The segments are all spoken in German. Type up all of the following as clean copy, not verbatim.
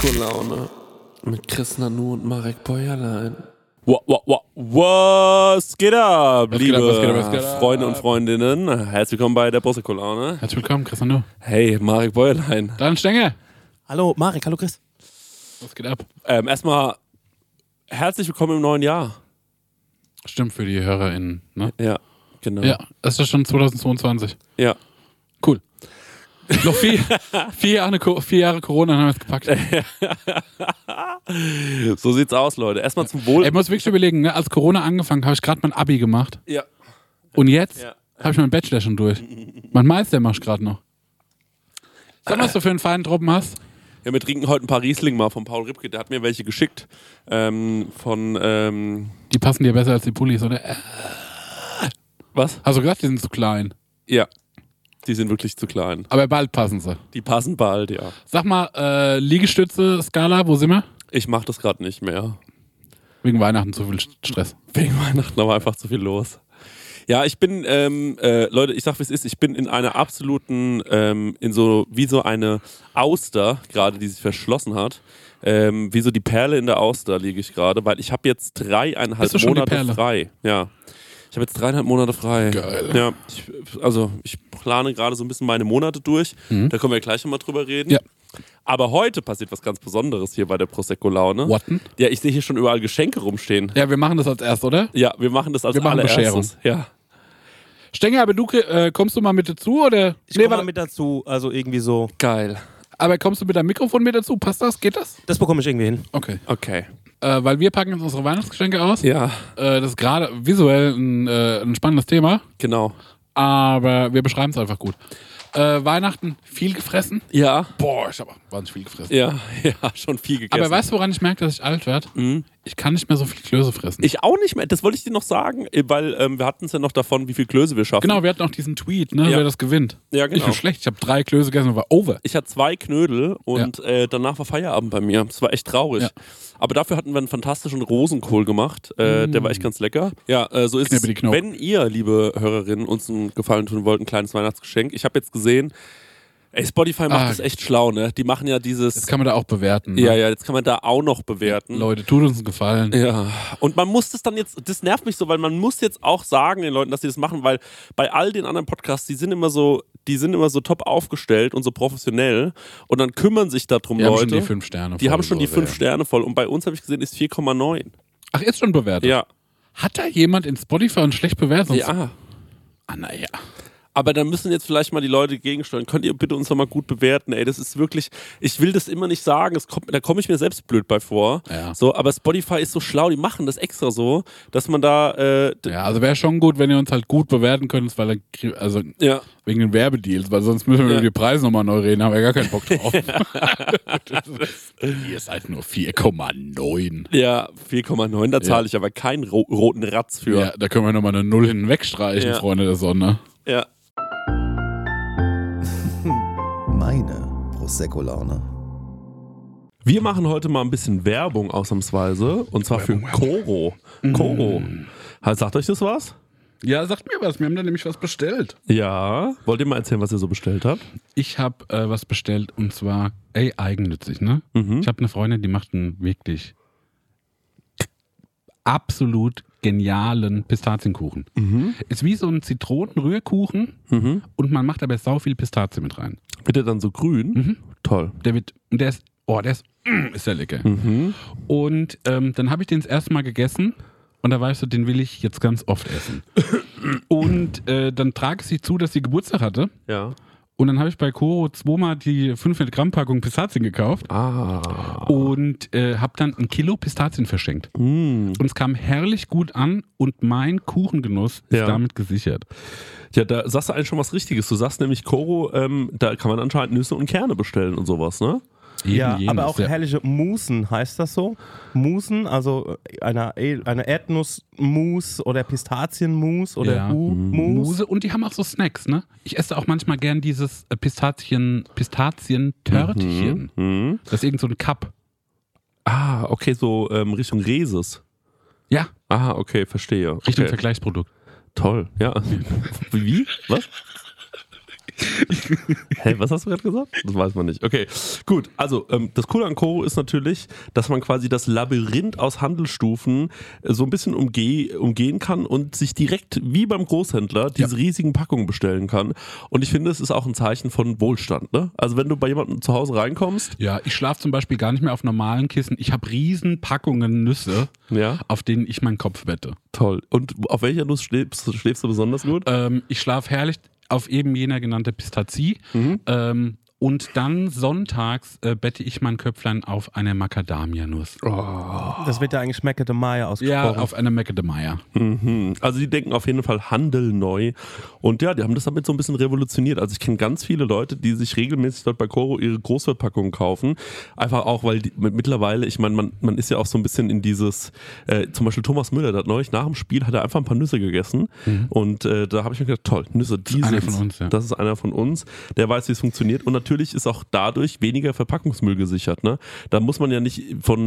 Prosecco-Laune mit Chris Nanu und Marek Bäuerlein. Was geht ab, liebe was geht ab? Freunde und Freundinnen? Herzlich willkommen bei der Prosecco-Laune. Herzlich willkommen, Chris Nanu. Hey, Marek Bäuerlein. Dan Stenge. Hallo Marek, hallo Chris. Was geht ab? Erstmal herzlich willkommen im neuen Jahr. Stimmt für die HörerInnen, ne? Ja, genau. Ja, es ist schon 2022. Ja. Cool. Noch vier Jahre Corona, dann haben wir es gepackt. So sieht's aus, Leute. Erstmal zum Wohl. Ich muss wirklich überlegen, ne? Als Corona angefangen, habe ich gerade mein Abi gemacht. Ja. Und jetzt Ja. habe ich meinen Bachelor schon durch. Mein Meister mach ich gerade noch. Sag mal, was du für einen feinen Truppen hast. Ja, wir trinken heute ein paar Riesling mal von Paul Ripke. Der hat mir welche geschickt. Die passen dir besser als die Pullis, oder? Was? Hast du gesagt, die sind zu klein. Ja. Die sind wirklich zu klein. Aber bald passen sie. Die passen bald, ja. Sag mal, Liegestütze, Skala, wo sind wir? Ich mach das gerade nicht mehr. Wegen Weihnachten zu viel Stress. Wegen Weihnachten aber einfach zu viel los. Ja, ich bin, Leute, ich sag, wie es ist, ich bin in einer absoluten, wie so eine Auster gerade, die sich verschlossen hat. Wie so die Perle in der Auster liege ich gerade, weil ich habe jetzt 3,5 Bist du schon die Monate Perle? frei. Ja. Ich habe jetzt 3,5 Monate frei. Geil. Ja, ich plane gerade so ein bisschen meine Monate durch. Da können wir gleich nochmal drüber reden. Ja. Aber heute passiert was ganz Besonderes hier bei der Prosecco-Laune. What denn? Ja, ich sehe hier schon überall Geschenke rumstehen. Ja, wir machen das als erst, oder? Ja, wir machen das als Wir machen allererstes. Ja. Stenger, aber du kommst du mal mit dazu, oder? Ich komme mal mit dazu, also irgendwie so. Geil. Aber kommst du mit deinem Mikrofon mit dazu? Passt das? Geht das? Das bekomme ich irgendwie hin. Okay. Okay. Weil wir packen jetzt unsere Weihnachtsgeschenke aus. Ja, Das ist gerade visuell ein spannendes Thema, genau. aber wir beschreiben es einfach gut. Weihnachten viel gefressen. Ja, Boah, ich habe wahnsinnig viel gefressen. ja, schon viel gegessen. Aber weißt du, woran ich merke, dass ich alt werde? Ich kann nicht mehr so viel Klöße fressen. Ich auch nicht mehr, das wollte ich dir noch sagen, weil wir hatten es ja noch davon, wie viel Klöße wir schaffen. Genau, wir hatten auch diesen Tweet, ne, Ja. wer das gewinnt. Ja, genau. Ich bin schlecht, ich habe 3 Klöße gegessen und war over. Ich hatte 2 Knödel und danach war Feierabend bei mir. Das war echt traurig. Ja. Aber dafür hatten wir einen fantastischen Rosenkohl gemacht. Der war echt ganz lecker. Ja, so ist es. Knippe die Knochen. Wenn ihr, liebe Hörerinnen, uns einen Gefallen tun wollt, ein kleines Weihnachtsgeschenk. Ich habe jetzt gesehen, Spotify macht das echt schlau, ne? Die machen ja dieses... Das kann man da auch bewerten. Ne? Ja, jetzt kann man da auch noch bewerten. Leute, tut uns einen Gefallen. Ja, und man muss das dann jetzt, das nervt mich so, weil man muss jetzt auch sagen den Leuten, dass sie das machen, weil bei all den anderen Podcasts, die sind immer so top aufgestellt und so professionell und dann kümmern sich darum Die haben Leute. schon die 5 Sterne voll. Die haben schon die so, 5 Sterne voll und bei uns habe ich gesehen, ist 4,9. Ach, ist schon bewertet? Ja. Hat da jemand in Spotify uns schlecht bewertet? Sonst- Ja. Ah, naja. Aber da müssen jetzt vielleicht mal die Leute gegensteuern. Könnt ihr bitte uns noch mal gut bewerten? Ey, das ist wirklich, ich will das immer nicht sagen, da komme ich mir selbst blöd bei vor. Ja. So, aber Spotify ist so schlau, die machen das extra so, dass man da, Ja, also wäre schon gut, wenn ihr uns halt gut bewerten könnt, weil also ja. wegen den Werbedeals, weil sonst müssen wir Ja. über die Preise nochmal neu reden, haben wir gar keinen Bock drauf. Ihr seid nur 4,9. Ja, 4,9, da zahle ich aber keinen roten Ratz für. Ja, da können wir nochmal eine Null hinten wegstreichen, Ja. Freunde der Sonne. Ja. Meine Prosecco-Laune. Wir machen heute mal ein bisschen Werbung ausnahmsweise und zwar für Koro. Koro. Sagt euch das was? Ja, sagt mir was, wir haben da nämlich was bestellt. Ja. Wollt ihr mal erzählen, was ihr so bestellt habt? Ich habe was bestellt und zwar, eigennützig, ne? Ich habe eine Freundin, die macht einen wirklich absolut genialen Pistazienkuchen. Ist wie so ein Zitronenrührkuchen und man macht aber sau viel Pistazie mit rein. Wird der dann so grün? Toll. Der ist sehr lecker. Und dann habe ich den das erste Mal gegessen und da weißt du, den will ich jetzt ganz oft essen. Und dann trage ich sie zu, dass sie Geburtstag hatte. Ja. Und dann habe ich bei Koro 2-mal die 500 Gramm Packung Pistazien gekauft und habe dann 1 Kilo Pistazien verschenkt. Und es kam herrlich gut an und mein Kuchengenuss ist damit gesichert. Ja, da sagst du eigentlich schon was Richtiges. Du sagst nämlich, Koro, da kann man anscheinend Nüsse und Kerne bestellen und sowas, ne? Ja, Jenes, aber auch herrliche Musen, heißt das so? Musen, also eine Erdnussmus oder Pistazienmus oder Mus. Muse und die haben auch so Snacks, ne? Ich esse auch manchmal gern dieses Pistazientörtchen. Das ist irgend so ein Cup. Ah, okay, so Richtung Reses. Ja, Ah, okay, verstehe. Richtung Okay. Vergleichsprodukt. Toll, ja. Wie? Was? Hä, was hast du gerade gesagt? Das weiß man nicht. Okay, gut. Also, das Coole an Koro ist natürlich, dass man quasi das Labyrinth aus Handelsstufen so ein bisschen umgehen kann und sich direkt wie beim Großhändler diese riesigen Packungen bestellen kann. Und ich finde, es ist auch ein Zeichen von Wohlstand. Ne? Also, wenn du bei jemandem zu Hause reinkommst. Ja, ich schlafe zum Beispiel gar nicht mehr auf normalen Kissen. Ich habe riesen Packungen Nüsse, auf denen ich meinen Kopf wette. Toll. Und auf welcher Nuss schläfst du besonders gut? Ich schlafe herrlich auf eben jener genannte Pistazie. Und dann sonntags bette ich mein Köpflein auf eine Macadamia-Nuss. Das wird ja eigentlich Macadamia ausgesprochen. Ja, auf eine Macadamia. Also die denken auf jeden Fall Handel neu. Und ja, die haben das damit so ein bisschen revolutioniert. Also ich kenne ganz viele Leute, die sich regelmäßig dort bei Koro ihre Großverpackungen kaufen. Einfach auch, weil mittlerweile, ich meine, man ist ja auch so ein bisschen in dieses, zum Beispiel Thomas Müller, der hat neulich nach dem Spiel, hat er einfach ein paar Nüsse gegessen. Und da habe ich mir gedacht, toll, Nüsse, die sind, einer von uns, ja. Das ist einer von uns, der weiß, wie es funktioniert. Und natürlich ist auch dadurch weniger Verpackungsmüll gesichert. Ne? Da muss man ja nicht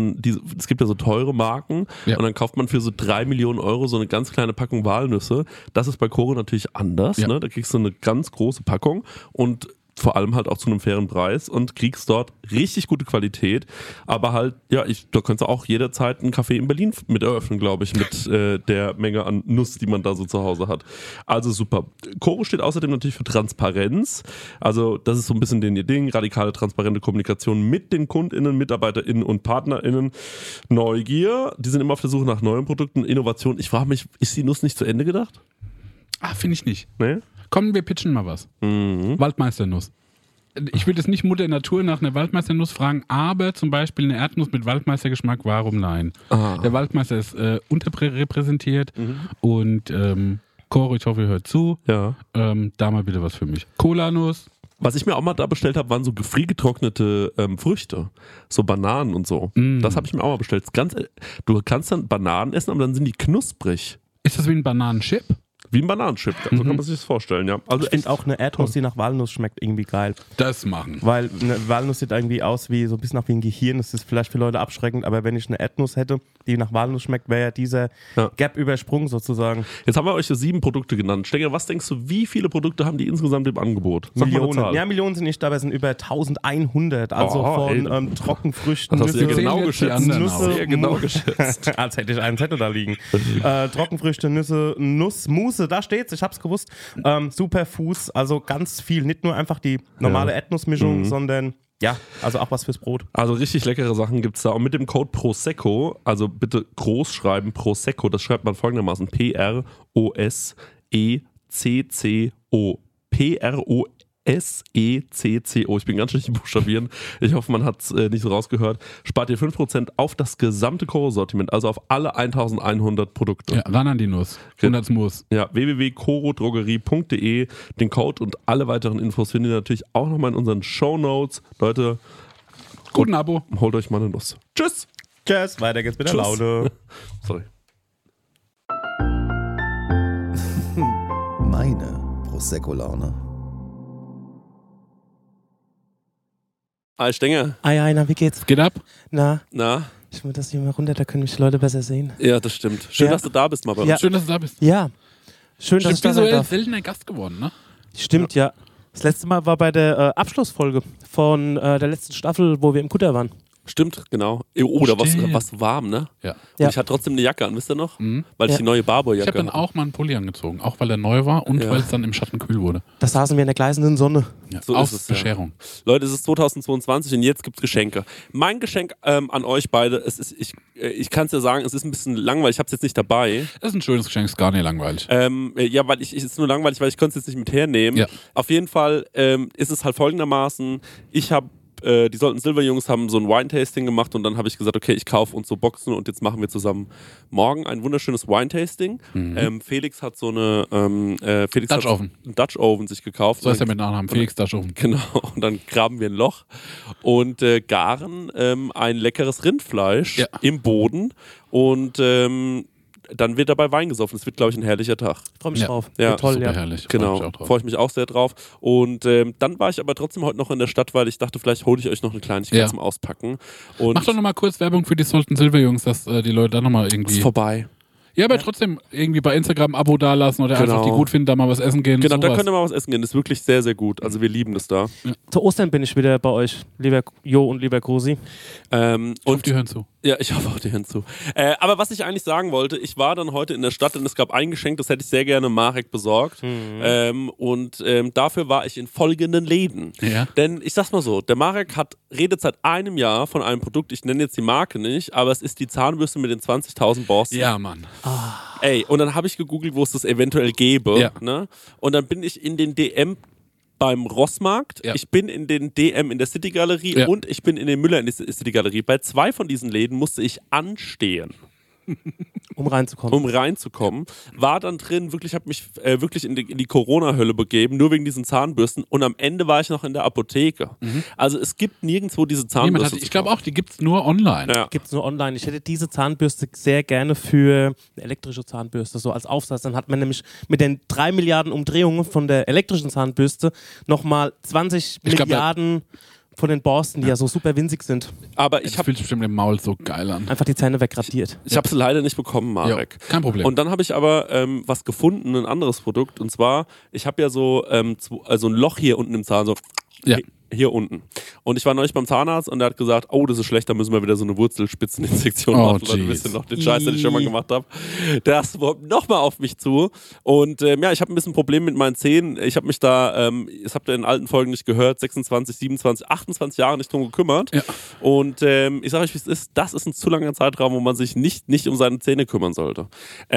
es gibt ja so teure Marken und dann kauft man für so 3 Millionen Euro so eine ganz kleine Packung Walnüsse. Das ist bei Koro natürlich anders. Ja. Ne? Da kriegst du eine ganz große Packung und vor allem halt auch zu einem fairen Preis und kriegst dort richtig gute Qualität. Aber halt, da könntest du auch jederzeit einen Café in Berlin mit eröffnen, glaube ich, mit der Menge an Nuss, die man da so zu Hause hat. Also super. Koro steht außerdem natürlich für Transparenz. Also das ist so ein bisschen ihr Ding. Radikale, transparente Kommunikation mit den KundInnen, MitarbeiterInnen und PartnerInnen. Neugier. Die sind immer auf der Suche nach neuen Produkten. Innovation. Ich frage mich, ist die Nuss nicht zu Ende gedacht? Finde ich nicht. Nee? Komm, wir pitchen mal was. Waldmeisternuss. Ich würde jetzt nicht Mutter Natur nach einer Waldmeisternuss fragen, aber zum Beispiel eine Erdnuss mit Waldmeistergeschmack, warum nein? Der Waldmeister ist unterrepräsentiert und Koro, ich hoffe, ihr hört zu. Ja. Da mal bitte was für mich. Cola-Nuss. Was ich mir auch mal da bestellt habe, waren so gefriergetrocknete Früchte. So Bananen und so. Das habe ich mir auch mal bestellt. Du kannst dann Bananen essen, aber dann sind die knusprig. Ist das wie ein Bananenchip? Wie ein Bananenchip, so kann man sich das vorstellen, ja. Also ich finde auch eine Erdnuss, die nach Walnuss schmeckt, irgendwie geil. Das machen. Weil eine Walnuss sieht irgendwie aus wie so ein bisschen wie ein Gehirn. Das ist vielleicht für Leute abschreckend, aber wenn ich eine Erdnuss hätte, die nach Walnuss schmeckt, wäre ja dieser Gap übersprungen sozusagen. Jetzt haben wir euch 7 Produkte genannt. Stenger, was denkst du, wie viele Produkte haben die insgesamt im Angebot? Sag Millionen. Ja, Millionen sind nicht dabei, es sind über 1100. Also von Trockenfrüchten, das hast du ja genau geschätzt. Nüsse, genau geschätzt. Als hätte ich einen Zettel da liegen. Trockenfrüchte, Nüsse, Nussmusse, da steht's, ich hab's gewusst. Superfoods, also ganz viel, nicht nur einfach die normale Erdnussmischung, sondern also auch was fürs Brot. Also richtig leckere Sachen gibt's da. Und mit dem Code Prosecco, also bitte groß schreiben, Prosecco, das schreibt man folgendermaßen: P-R-O-S-E-C-C-O. P-R-O-S-E-C-C-O. Ich bin ganz schlecht im Buchstabieren. Ich hoffe, man hat es nicht so rausgehört. Spart ihr 5% auf das gesamte Koro-Sortiment, also auf alle 1100 Produkte. Ja, ran an die Nuss. 100 Muss. Ja, www.korodrogerie.de. Den Code und alle weiteren Infos findet ihr natürlich auch nochmal in unseren Shownotes. Leute, guten Abo. Holt euch mal eine Nuss. Tschüss. Tschüss. Weiter geht's mit der Laune. Sorry. Meine Prosecco-Laune. Hi Stenger. Na, wie geht's? Geht ab? Na? Ich will das hier mal runter, da können mich die Leute besser sehen. Ja, das stimmt. Schön, dass du da bist, mal bei uns. Ja. Schön, dass du da bist. Ja. Schön, dass du da visuell darf. seltener Gast geworden, ne? Stimmt, ja. Das letzte Mal war bei der Abschlussfolge von der letzten Staffel, wo wir im Kutter waren. Stimmt, genau. Oh, da war's warm, ne? Ja. Und ich hatte trotzdem eine Jacke an, wisst ihr noch? Weil ich die neue Barbour-Jacke Ich habe dann auch mal einen Pulli angezogen, auch weil er neu war und weil es dann im Schatten kühl wurde. Da saßen wir in der gleißenden Sonne. Ja, so auf ist es, Bescherung. Ja. Leute, es ist 2022 und jetzt gibt's Geschenke. Mein Geschenk an euch beide, ich kann es ja sagen, es ist ein bisschen langweilig, ich habe es jetzt nicht dabei. Das ist ein schönes Geschenk, ist gar nicht langweilig. Ja, weil es ist nur langweilig, weil ich konnte es jetzt nicht mit hernehmen. Ja. Auf jeden Fall ist es halt folgendermaßen, die sollten Silberjungs haben so ein Wine-Tasting gemacht und dann habe ich gesagt, okay, ich kaufe uns so Boxen und jetzt machen wir zusammen morgen ein wunderschönes Wine-Tasting. Felix hat so eine Dutch Oven. Einen Dutch Oven sich gekauft. So heißt er mit Nachnamen, Felix Dutch Oven. Genau, und dann graben wir ein Loch und garen ein leckeres Rindfleisch im Boden und dann wird dabei Wein gesoffen. Es wird, glaube ich, ein herrlicher Tag. Freue mich drauf. Ja, toll, super herrlich. Genau, freue ich mich auch sehr drauf. Und dann war ich aber trotzdem heute noch in der Stadt, weil ich dachte, vielleicht hole ich euch noch eine Kleinigkeit zum Auspacken. Und mach doch nochmal kurz Werbung für die Sultan Silberjungs, dass die Leute da nochmal irgendwie... Ist vorbei. Ja, aber trotzdem irgendwie bei Instagram ein Abo dalassen oder Genau. einfach die gut finden, da mal was essen gehen. Genau, da sowas. könnt ihr mal was essen gehen. Das ist wirklich sehr, sehr gut. Also wir lieben das da. Zu Ostern bin ich wieder bei euch, lieber Jo und lieber Kosi. Und die hören zu. Ja, ich hoffe auch die Hände zu. Aber was ich eigentlich sagen wollte, ich war dann heute in der Stadt und es gab ein Geschenk, das hätte ich sehr gerne Marek besorgt. Dafür war ich in folgenden Läden. Ja. Denn ich sag's mal so, der Marek redet seit einem Jahr von einem Produkt, ich nenne jetzt die Marke nicht, aber es ist die Zahnbürste mit den 20.000 Borsten. Ja, Mann. Ey, und dann habe ich gegoogelt, wo es das eventuell gäbe. Ja. Ne? Und dann bin ich in den DM beim Rossmarkt, Ja. ich bin in den DM in der City Galerie Ja. und ich bin in den Müller in der City Galerie. Bei 2 von diesen Läden musste ich anstehen, Um reinzukommen. um reinzukommen. War dann drin, wirklich, habe mich wirklich in die Corona-Hölle begeben, nur wegen diesen Zahnbürsten. Und am Ende war ich noch in der Apotheke. Also es gibt nirgendwo diese Zahnbürste. Ich glaube auch, die gibt's nur online. Ja. Gibt es nur online. Ich hätte diese Zahnbürste sehr gerne für eine elektrische Zahnbürste, so als Aufsatz. Dann hat man nämlich mit den 3 Milliarden Umdrehungen von der elektrischen Zahnbürste nochmal 20 Ich glaub, Milliarden von den Borsten, die ja so super winzig sind. Aber Das ich habe fühlt sich bestimmt im Maul so geil an. Einfach die Zähne wegradiert. Ich habe es leider nicht bekommen, Marek. Ja, kein Problem. Und dann habe ich aber was gefunden, ein anderes Produkt. Und zwar, ich habe ja so ein Loch hier unten im Zahn, so Ja. hier unten. Und ich war neulich beim Zahnarzt und der hat gesagt, oh, das ist schlecht, da müssen wir wieder so eine Wurzelspitzeninsektion Oh, machen. Leute, jeez. wisst ihr noch den Scheiß, den ich schon mal gemacht habe. Das kommt nochmal auf mich zu. Und ja, ich habe ein bisschen Problem mit meinen Zähnen. Ich habe mich da, das habt ihr in alten Folgen nicht gehört, 26, 27, 28 Jahre nicht drum gekümmert. Ja. Und ich sage euch, wie es ist, das ist ein zu langer Zeitraum, wo man sich nicht um seine Zähne kümmern sollte.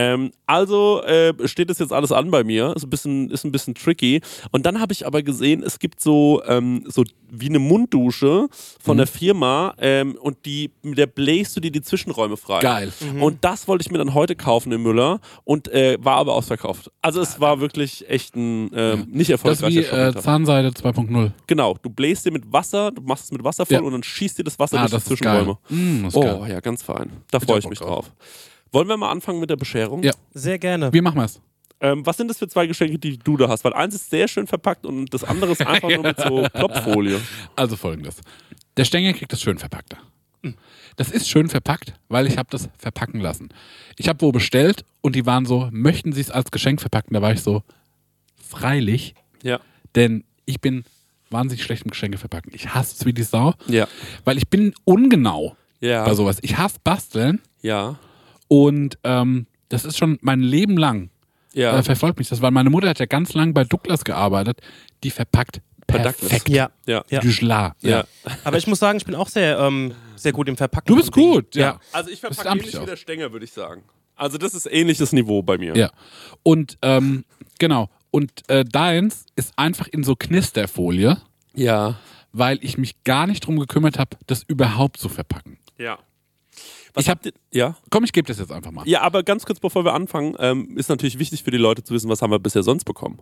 Also steht das jetzt alles an bei mir, ist ein bisschen tricky. Und dann habe ich aber gesehen, es gibt so wie eine Munddusche von der Firma und mit der bläst du dir die Zwischenräume frei. Geil. Und das wollte ich mir dann heute kaufen im Müller und war aber ausverkauft. Also es war wirklich echt ein nicht Das ist wie erfolgreicher Shopping-Tag. Zahnseide 2.0. Genau, du bläst dir mit Wasser, du machst es mit Wasser voll Ja. und dann schießt dir das Wasser Ah, durch das die ist geil. Zwischenräume. Das ist Oh geil. ja, ganz fein. Da freue ich Bock mich drauf. drauf. Wollen wir mal anfangen mit der Bescherung? Ja. Sehr gerne. Wie machen wir es? Was sind das für 2 Geschenke, die du da hast? Weil eins ist sehr schön verpackt und das andere ist einfach nur mit so Plopfolie. Also folgendes. Der Stängel kriegt das schön verpackte. Das ist schön verpackt, weil ich habe das verpacken lassen. Ich habe wo bestellt und die waren so, möchten Sie es als Geschenk verpacken? Da war ich so, freilich, Ja. denn ich bin wahnsinnig schlecht im Geschenke verpacken. Ich hasse es wie die Sau, Ja. weil ich bin ungenau Ja. bei sowas. Ich hasse Basteln Ja. und das ist schon mein Leben lang Ja. verfolgt mich das, weil meine Mutter hat ja ganz lang bei Douglas gearbeitet, die verpackt perfekt. Ja. Ja. Ja. Du Schla. Ja. Aber ich muss sagen, ich bin auch sehr gut im Verpacken. Du bist von Dingen. gut, ja. Also ich Das ist verpacke amtlich ähnlich wie auch. der Stänger, würde ich sagen. Also das ist ähnliches Niveau bei mir. Ja. Und genau. Und deins ist einfach in so Knisterfolie, Ja. weil ich mich gar nicht drum gekümmert habe, das überhaupt zu verpacken. Ja. Was Ich hab- habt ihr? Ja. Komm, ich gebe das jetzt einfach mal. Ja, aber ganz kurz bevor wir anfangen, ist natürlich wichtig für die Leute zu wissen, was haben wir bisher sonst bekommen.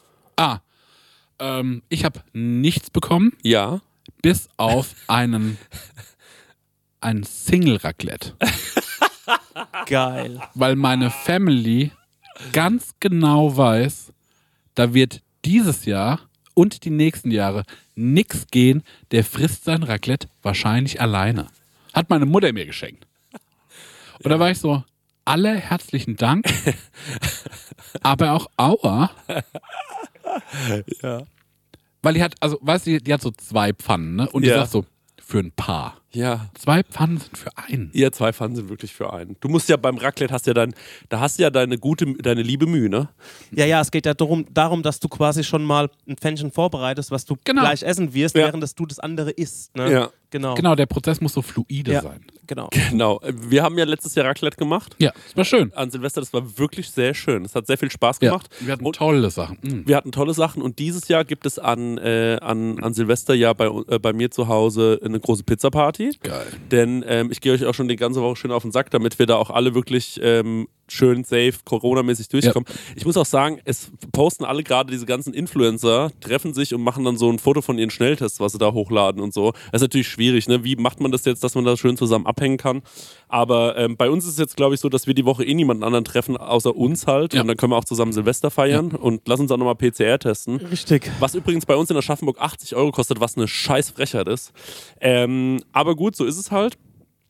Ich habe nichts bekommen, Ja. bis auf ein Single-Raclette. Geil. Weil meine Family ganz genau weiß, da wird dieses Jahr und die nächsten Jahre nichts gehen. Der frisst sein Raclette wahrscheinlich alleine. Hat meine Mutter mir geschenkt. Und da war ich so, alle herzlichen Dank, aber auch aua. Ja. Weil die hat, also, weißt du, die hat so 2 Pfannen, ne? Und die Ja. sagt so, für ein Paar. Ja. 2 Pfannen sind für einen. Ihr 2 Pfannen sind wirklich für einen. Du musst ja beim Raclette da hast du ja deine liebe Mühe, ne? Ja, es geht ja darum, dass du quasi schon mal ein Pfännchen vorbereitest, was du Genau. gleich essen wirst, Ja. während dass du das andere isst. Ne? Ja. Genau. Genau, der Prozess muss so fluide Ja. sein. Genau. Genau. Wir haben ja letztes Jahr Raclette gemacht. Ja, das war schön. An Silvester, das war wirklich sehr schön. Es hat sehr viel Spaß Ja, gemacht. wir hatten Und tolle Sachen. Mhm. wir hatten tolle Sachen und dieses Jahr gibt es an Silvester ja bei mir zu Hause eine große Pizza-Party. Geil. Denn ich gehe euch auch schon die ganze Woche schön auf den Sack, damit wir da auch alle wirklich schön safe, Corona-mäßig durchkommen. Ich muss auch sagen, es posten alle gerade diese ganzen Influencer, treffen sich und machen dann so ein Foto von ihren Schnelltests, was sie da hochladen und so. Das ist natürlich schwierig, ne? Wie macht man das jetzt, dass man da schön zusammen abhängen kann? Aber bei uns ist es jetzt, glaube ich, so, dass wir die Woche niemanden anderen treffen, außer uns halt. Ja. Und dann können wir auch zusammen Silvester feiern und lass uns auch nochmal PCR testen. Richtig. Was übrigens bei uns in Aschaffenburg 80 € kostet, was eine scheiß Frechheit ist. Aber gut, so ist es halt.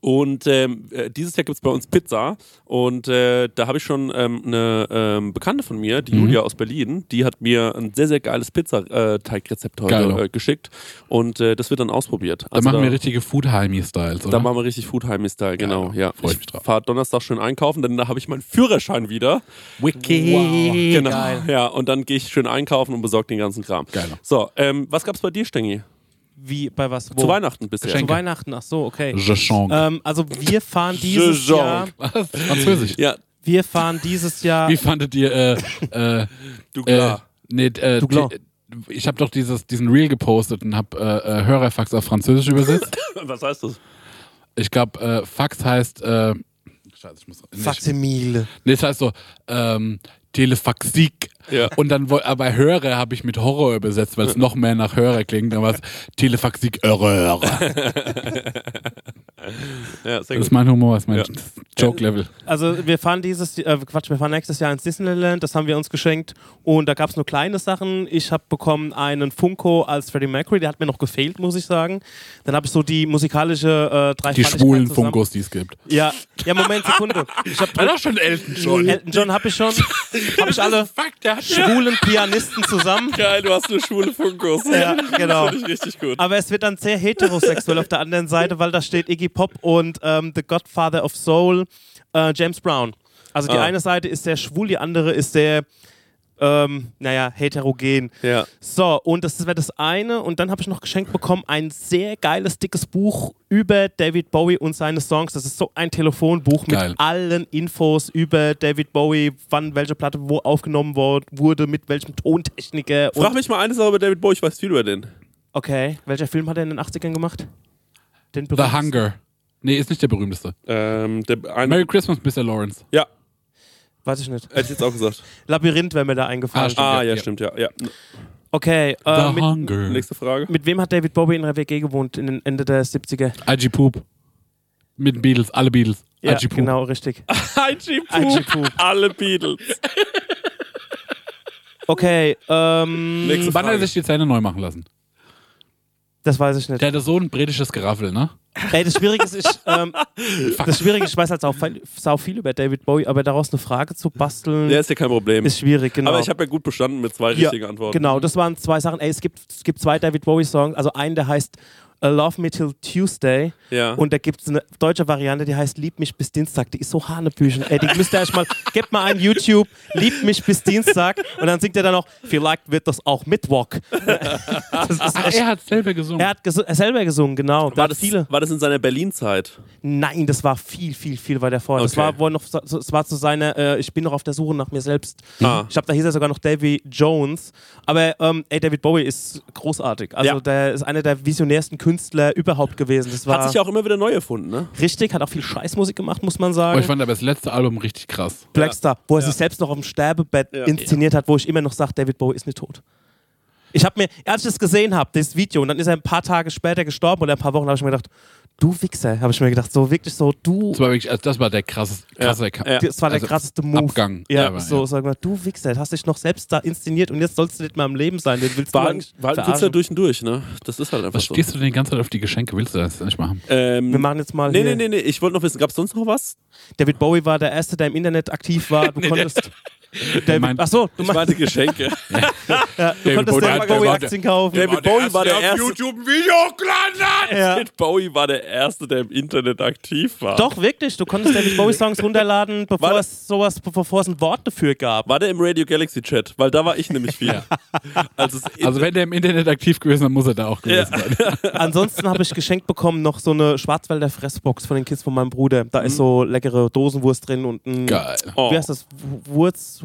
Und dieses Jahr gibt es bei uns Pizza und da habe ich schon eine Bekannte von mir, die Julia aus Berlin, die hat mir ein sehr, sehr geiles Pizzateigrezept heute geschickt und das wird dann ausprobiert. Da machen wir richtige Food-Heimi-Styles, oder? Da machen wir richtig Food-Heimi-Style, genau. Ja. Freu ich mich drauf. Fahre Donnerstag schön einkaufen, denn da habe ich meinen Führerschein wieder. Wiki. Wow. Genau. Geil. Ja, und dann gehe ich schön einkaufen und besorge den ganzen Kram. Geil. So, was gab's bei dir, Stengi? Wie, bei was? Wo? Zu Weihnachten bisher. Geschenke. Zu Weihnachten, ach so, okay. Je chante. Also wir fahren dieses Jahr. Was? Französisch. Ja, Wir fahren dieses Jahr. Wie fandet ihr, du klar. ich habe doch diesen Reel gepostet und habe Hörerfax auf Französisch übersetzt. Was heißt das? Ich glaube, Fax heißt Scheiße, ich muss Faximile. Nee, es heißt so Telefaxik. Ja. Und dann, aber Hörer habe ich mit Horror übersetzt, weil es noch mehr nach Hörer klingt. Dann war es Telefaxik Hörer. Ja, sehr Das ist gut. mein Humor, das ist mein Joke-Level. Also wir fahren wir fahren nächstes Jahr ins Disneyland, das haben wir uns geschenkt und da gab es nur kleine Sachen. Ich habe bekommen einen Funko als Freddie Mercury, der hat mir noch gefehlt, muss ich sagen. Dann habe ich so die musikalische Die Dreifaltigkeit schwulen zusammen. Funkos, die es gibt. Ja, Moment, Sekunde. Ich habe doch schon Elton John. Elton John habe ich schon. Habe ich alle schwulen Pianisten zusammen. Geil, du hast eine schwule Funkos. Ja, genau. Finde ich richtig gut. Aber es wird dann sehr heterosexuell auf der anderen Seite, weil da steht Iggy Pop und The Godfather of Soul, James Brown. Also die eine Seite ist sehr schwul, die andere ist sehr, heterogen. Ja. So, und das wäre das eine. Und dann habe ich noch geschenkt bekommen, ein sehr geiles, dickes Buch über David Bowie und seine Songs. Das ist so ein Telefonbuch Geil. mit allen Infos über David Bowie, wann welche Platte wo aufgenommen wurde, mit welchem Tontechniker. Frag mich mal eine Sache über David Bowie, ich weiß viel über den. Okay, welcher Film hat er in den 80ern gemacht? Den The berühmtesten? Hunger. Nee, ist nicht der berühmteste. Merry Christmas, Mr. Lawrence. Ja, Weiß ich nicht. hätte ich jetzt auch gesagt. Labyrinth wäre mir da eingefallen. Stimmt. Ah, ja, ja, ja. stimmt, ja. ja. Okay, The mit, Hunger. Nächste Frage. mit wem hat David Bowie in einer WG gewohnt in den Ende der 70er? IG Poop. Mit den Beatles, alle Beatles. Ja, IG Poop. genau, richtig. IG IG Poop. Alle Beatles. Okay, Nächste Wann hat er Frage. sich die Zähne neu machen lassen? das weiß ich nicht. Der hatte so ein britisches Geraffel, ne? Ey, das Schwierige ist, ich weiß halt sau viel über David Bowie, aber daraus eine Frage zu basteln, Ja, ist ja kein Problem. ist schwierig, genau. Aber ich habe ja gut bestanden mit 2 richtigen Antworten. Genau, das waren 2 Sachen. Ey, es gibt 2 David Bowie-Songs, also einen, der heißt Love Me Till Tuesday Ja. und da gibt es eine deutsche Variante, die heißt Lieb mich bis Dienstag. Die ist so hanebüchen. Ey, die müsst ihr euch mal, gebt mal ein YouTube, Lieb mich bis Dienstag und dann singt er dann noch, vielleicht wird das auch Mittwoch. Das ist echt, Er hat selber gesungen. er hat selber gesungen, genau. Da War hat das, viele. war das in seiner Berlin-Zeit? Nein, das war viel weiter vor. Das Okay. war wohl noch, das war zu seiner, ich bin noch auf der Suche nach mir selbst. Ah. Ich glaube, da hieß er sogar noch Davy Jones. Aber David Bowie ist großartig. Also Ja. der ist einer der visionärsten Künstler überhaupt gewesen. Das war Hat sich ja auch immer wieder neu erfunden, ne? richtig, hat auch viel Scheißmusik gemacht, muss man Oh, sagen. ich fand aber das letzte Album richtig krass. Blackstar, wo er sich selbst noch auf dem Sterbebett Ja. inszeniert hat, wo ich immer noch sage, David Bowie ist nicht tot. Ich habe mir, als ich das gesehen habe, das Video, und dann ist er ein paar Tage später gestorben oder ein paar Wochen, habe ich mir gedacht, du Wichser, habe ich mir gedacht, so wirklich so, du. Das war wirklich, also das war der krasse Ja. Das war der also krasseste Move. Abgang. Ja, Aber, so sag mal, du Wichser, hast dich noch selbst da inszeniert und jetzt sollst du nicht mehr am Leben sein. Den willst du War eigentlich ein Künstler verarschen. durch und durch, ne? Das ist halt einfach Was so. stehst du denn die ganze Zeit auf die Geschenke? Willst du das nicht machen? Wir machen jetzt mal hier. Nee. Ich wollte noch wissen, gab es sonst noch was? David Bowie war der Erste, der im Internet aktiv war. Du konntest. meint- Achso, du Ich meinst, meinte Geschenke. du konntest Bowie, David der Bowie war Aktien kaufen. David Bowie war der erste. YouTube ein Video hochgeladen hat! Ja. David Bowie war der erste, der im Internet aktiv war. Doch, wirklich. Du konntest David Bowie Songs runterladen, bevor War- es ein Wort dafür gab. War der im Radio Galaxy Chat? Weil da war ich nämlich viel. Also, Also wenn der im Internet aktiv gewesen ist, dann muss er da auch gewesen sein. Ansonsten habe ich geschenkt bekommen noch so eine Schwarzwälder Fressbox von den Kids von meinem Bruder. Da ist so leckere Dosenwurst drin und ein. Geil. oh, Wie heißt das? Wurz,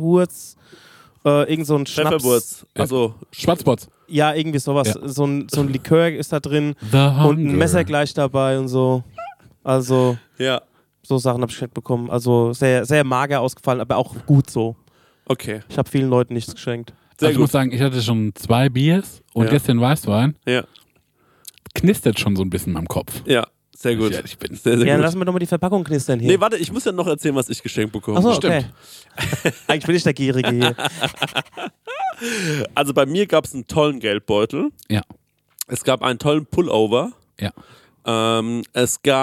irgend so ein Schnaps. Pfefferwurz. Also, Schwarzbots. Ja, irgendwie sowas. Ja. So ein Likör ist da drin The und ein Messer gleich dabei und so. Also, ja. so Sachen habe ich geschenkt bekommen. Also sehr, sehr mager ausgefallen, aber auch gut so. Okay. Ich habe vielen Leuten nichts geschenkt. Sehr Also ich gut. muss sagen, ich hatte schon 2 Biers und Ja. jetzt den Weißwein. Ja. Knistert schon so ein bisschen in meinem Kopf. Ja. Sehr gut. Ja, ich bin. Sehr, sehr Ja, dann gut. lassen wir doch mal die Verpackung knistern hier. Nee, warte, ich muss ja noch erzählen, was ich geschenkt bekommen Achso, habe. okay. Eigentlich bin ich der Gierige hier. Also bei mir gab es einen tollen Geldbeutel. Ja. Es gab einen tollen Pullover. Ja. Es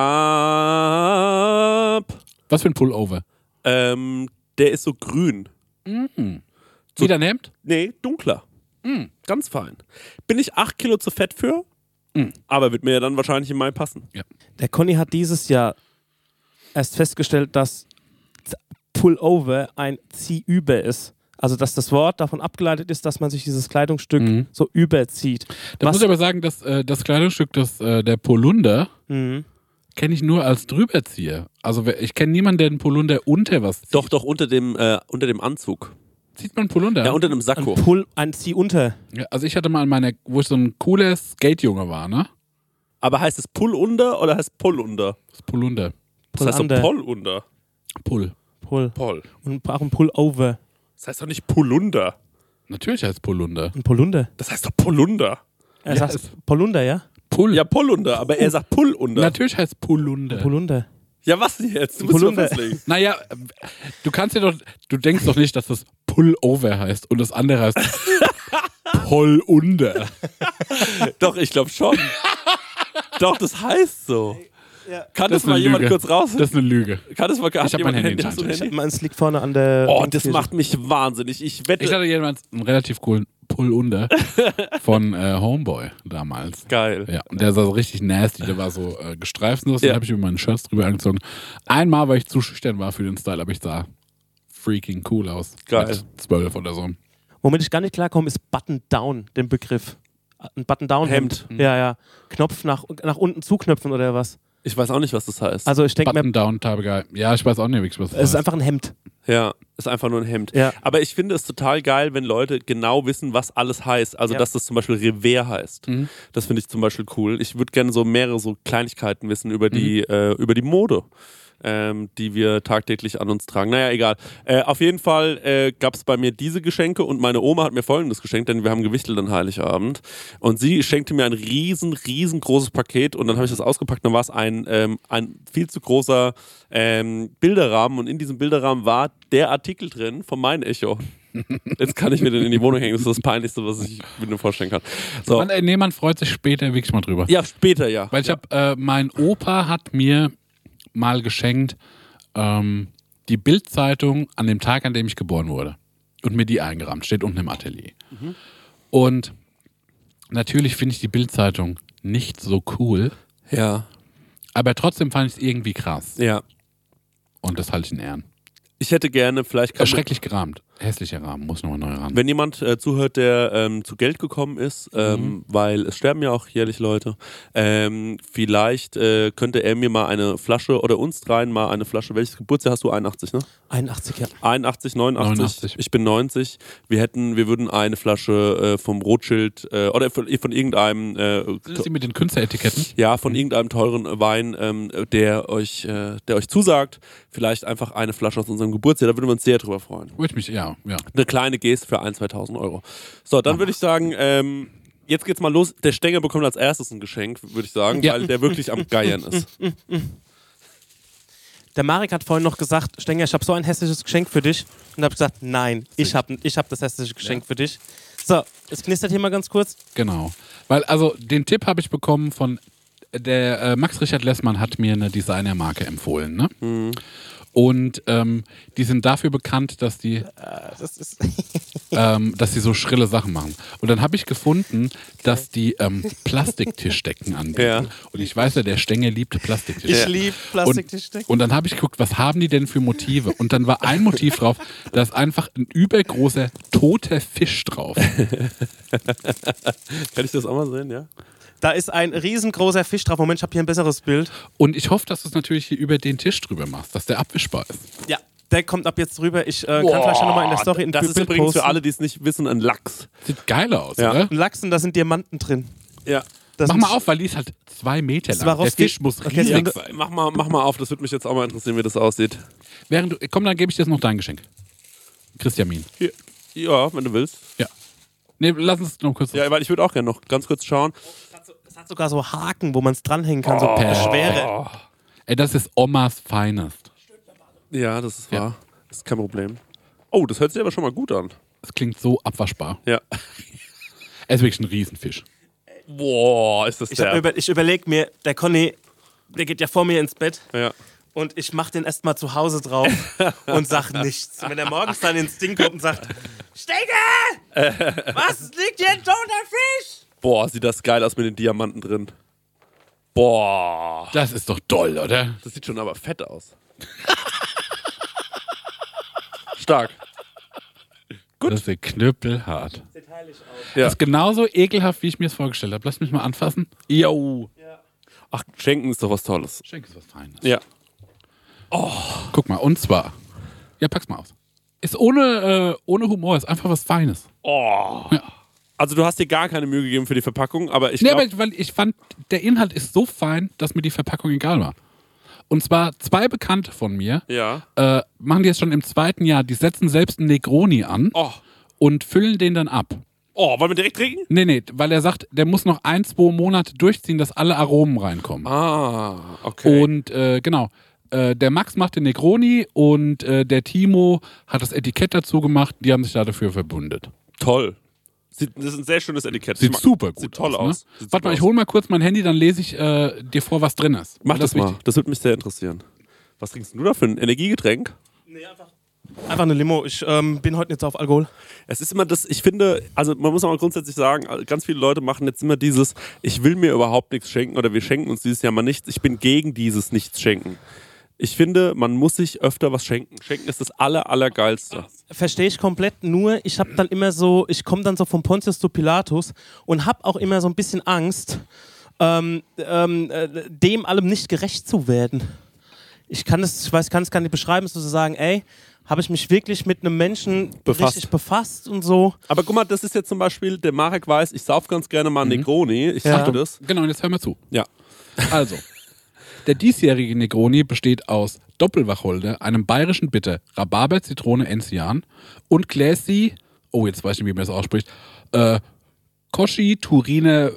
gab. Was für ein Pullover? Der ist so grün. Wieder ein Hemd? Nee, dunkler. Ganz fein. Bin ich 8 Kilo zu fett für? Aber wird mir ja dann wahrscheinlich im Mai passen. Ja. Der Conny hat dieses Jahr erst festgestellt, dass Pullover ein Ziehüber ist. Also, dass das Wort davon abgeleitet ist, dass man sich dieses Kleidungsstück so überzieht. Da muss ich aber sagen, dass das Kleidungsstück, der Polunder, kenne ich nur als Drüberzieher. Also ich kenne niemanden, der einen Polunder unter was zieht. Doch, unter dem Anzug. Zieht man einen Polunder? Ja, unter dem Sakko. Ein Ziehunter. Ja, also ich hatte mal wo ich so ein cooler Skate-Junge war, ne? Aber heißt es Pull-Under oder heißt Pull-Under? Das Polunder. Das heißt doch Pull-Under. Poll-Under. Pull. Poll. Und auch ein Pullover. Das heißt doch nicht Polunder. Natürlich heißt Polunder. Ein Polunder. Das heißt doch Polunder. Er sagt Polunder, ja? Pull. Ja, Polunder, aber er sagt Pull-Under. Natürlich heißt Polunder. Polunder. Ja, was denn jetzt? Du musst doch Polunder. festlegen. Naja, du denkst doch nicht, dass das Pullover heißt und das andere heißt Polunder. Doch, ich glaube schon. Doch, das heißt so. Ja. Kann Das das ist mal eine jemand Lüge. kurz raus? Das ist eine Lüge. Kann das mal, Ich hab mein Handy in der Hast du ein Hand. Handy? Es liegt vorne an der. Oh, das macht mich wahnsinnig. Ich wette. Ich hatte jemals einen relativ coolen Pullunder von Homeboy damals. Geil. Ja, und der sah so richtig nasty, der war so gestreifenlos, Ja. dann habe ich mir meine Shirts drüber angezogen. Einmal, weil ich zu schüchtern war für den Style, aber ich sah freaking cool aus. Geil. Mit 12 oder so. Womit ich gar nicht klarkomme, ist Button Down, den Begriff. Ein Button Down Hemd. Ja, ja. Knopf nach unten zuknöpfen oder was? Ich weiß auch nicht, was das heißt. Also ich denke mir, Button down, Type Guy. Ja, ich weiß auch nicht, was das es ist heißt. einfach ein Hemd. Ja, ist einfach nur ein Hemd. Ja. Aber ich finde es total geil, wenn Leute genau wissen, was alles heißt. Also, Ja. dass das zum Beispiel Revers heißt. Das finde ich zum Beispiel cool. Ich würde gerne so mehrere so Kleinigkeiten wissen über die Mode, die wir tagtäglich an uns tragen. Naja, egal. Auf jeden Fall gab es bei mir diese Geschenke und meine Oma hat mir Folgendes geschenkt, denn wir haben gewichtelt an Heiligabend. Und sie schenkte mir ein riesengroßes Paket und dann habe ich das ausgepackt. Dann war es ein viel zu großer Bilderrahmen und in diesem Bilderrahmen war der Artikel drin von Mein Echo. Jetzt kann ich mir den in die Wohnung hängen. Das ist das Peinlichste, was ich mir vorstellen kann. So. Man freut sich später wirklich mal drüber. Ja, später, ja. Weil ich habe, mein Opa hat mir mal geschenkt die Bild-Zeitung an dem Tag, an dem ich geboren wurde. Und mir die eingerahmt. Steht unten im Atelier. Und natürlich finde ich die Bild-Zeitung nicht so cool, Ja, aber trotzdem fand ich es irgendwie krass. ja. Und das halte ich in Ehren. Ich hätte gerne, vielleicht kann man, Schrecklich gerahmt. Hässlicher Rahmen, muss nochmal neu ran. wenn jemand zuhört, der zu Geld gekommen ist, weil es sterben ja auch jährlich Leute, vielleicht könnte er mir mal eine Flasche oder uns dreien mal eine Flasche, welches Geburtsjahr hast du? 81, ne? 81, ja. 81, 89, 89. ich bin 90. Wir würden eine Flasche vom Rothschild oder von irgendeinem Sind Sie mit den Künstleretiketten? ja, von irgendeinem teuren Wein, der euch zusagt, vielleicht einfach eine Flasche aus unserem Geburtsjahr, da würden wir uns sehr drüber freuen. Würde ich mich, ja. Eine kleine Geste für 1.000, 2.000 Euro. So, dann würde ich sagen, jetzt geht's mal los. Der Stenger bekommt als erstes ein Geschenk, würde ich sagen, Ja. weil der wirklich am Geiern ist. Der Marek hat vorhin noch gesagt, Stenger, ich habe so ein hässliches Geschenk für dich. Und habe gesagt, nein, ich hab das hässliche Geschenk für dich. So, es knistert hier mal ganz kurz. Genau. Weil, also, den Tipp habe ich bekommen von der Max Richard Lessmann hat mir eine Designermarke empfohlen, ne? Und die sind dafür bekannt, dass die so schrille Sachen machen. Und dann habe ich gefunden, dass die Plastiktischdecken anbieten. Ja. Und ich weiß ja, der Stenger liebt Plastiktischdecken. Ich liebe Plastiktischdecken. Und dann habe ich geguckt, was haben die denn für Motive? Und dann war ein Motiv drauf, da ist einfach ein übergroßer toter Fisch drauf. Kann ich das auch mal sehen, ja? Da ist ein riesengroßer Fisch drauf. Moment, ich habe hier ein besseres Bild. Und ich hoffe, dass du es natürlich hier über den Tisch drüber machst, dass der abwischbar ist. Ja, der kommt ab jetzt rüber. Ich kann vielleicht nochmal in der Story ein Das Bild ist übrigens posten. für alle, die es nicht wissen, ein Lachs. Sieht geil aus, Ja. oder? Ein Lachsen, da sind Diamanten drin. Ja. Das Mach ist- mal auf, weil die ist halt 2 Meter lang. Der Swarovski- Fisch muss Okay, riesig ja. sein. Mach mal auf, das würde mich jetzt auch mal interessieren, wie das aussieht. Komm, dann gebe ich dir jetzt noch dein Geschenk. Christiamin. Hier. Ja, wenn du willst. Ja. Nee, lass uns noch kurz. Ja, weil ich würde auch gerne noch ganz kurz schauen. Das hat sogar so Haken, wo man es dranhängen kann, so per Schwere. Ey, das ist Omas Finest. Ja, das ist Ja. wahr. Das ist kein Problem. Oh, das hört sich aber schon mal gut an. Das klingt so abwaschbar. Ja. Er ist wirklich ein Riesenfisch. Boah, ist das Ich überlege mir, der Conny, der geht ja vor mir ins Bett. Ja. Und ich mach den erstmal zu Hause drauf und sag nichts. Wenn er morgens dann ins Ding kommt und sagt, Stecke! Was liegt hier ein toter Fisch? Boah, sieht das geil aus mit den Diamanten drin. Boah. Das ist doch toll, oder? Das sieht schon aber fett aus. Stark. Gut. Das ist ja knüppelhart. Sieht heilig aus. Ja. Das ist genauso ekelhaft, wie ich mir es vorgestellt habe. Lass mich mal anfassen. Jo. Ja. Ach, Schenken ist doch was Tolles. Schenk ist was Feines. Ja. Guck mal, und zwar. Ja, pack's mal aus. Ist ohne Humor, ist einfach was Feines. Oh. Ja. Also du hast dir gar keine Mühe gegeben für die Verpackung, aber ich Nee, glaube... aber weil ich fand, der Inhalt ist so fein, dass mir die Verpackung egal war. Und zwar 2 Bekannte von mir Ja. machen die jetzt schon im 2. Jahr, die setzen selbst einen Negroni an Oh. und füllen den dann ab. Oh, wollen wir direkt trinken? Nee, weil er sagt, der muss noch 1-2 Monate durchziehen, dass alle Aromen reinkommen. Ah, okay. Und genau, der Max macht den Negroni und der Timo hat das Etikett dazu gemacht, die haben sich da dafür verbündet. Toll. Das ist ein sehr schönes Etikett. Sieht super gut Sieht toll aus. aus. Ne? Warte mal, ich hole mal kurz mein Handy, dann lese ich dir vor, was drin ist. Mach das mal. wichtig. Das würde mich sehr interessieren. Was trinkst du da für ein Energiegetränk? Nee, einfach eine Limo. Ich bin heute nicht auf Alkohol. Es ist immer das, ich finde, also man muss auch mal grundsätzlich sagen, ganz viele Leute machen jetzt immer dieses, ich will mir überhaupt nichts schenken oder wir schenken uns dieses Jahr mal nichts. Ich bin gegen dieses Nichts schenken. Ich finde, man muss sich öfter was schenken. Schenken ist das Allergeilste. Verstehe ich komplett, nur ich habe dann immer so, ich komme dann so von Pontius zu Pilatus und habe auch immer so ein bisschen Angst, dem allem nicht gerecht zu werden. Ich kann es gar nicht beschreiben, so zu sagen, ey, habe ich mich wirklich mit einem Menschen richtig befasst und so. Aber guck mal, das ist jetzt zum Beispiel, der Marek weiß, ich sauf ganz gerne mal Negroni. Ich sagte das. Genau, und jetzt hör mal zu. Ja. Also, der diesjährige Negroni besteht aus Doppelwacholder, einem bayerischen Bitter, Rhabarber, Zitrone, Enzian und Gläsi, oh, jetzt weiß ich nicht, wie man das ausspricht, Kochi, Turiner,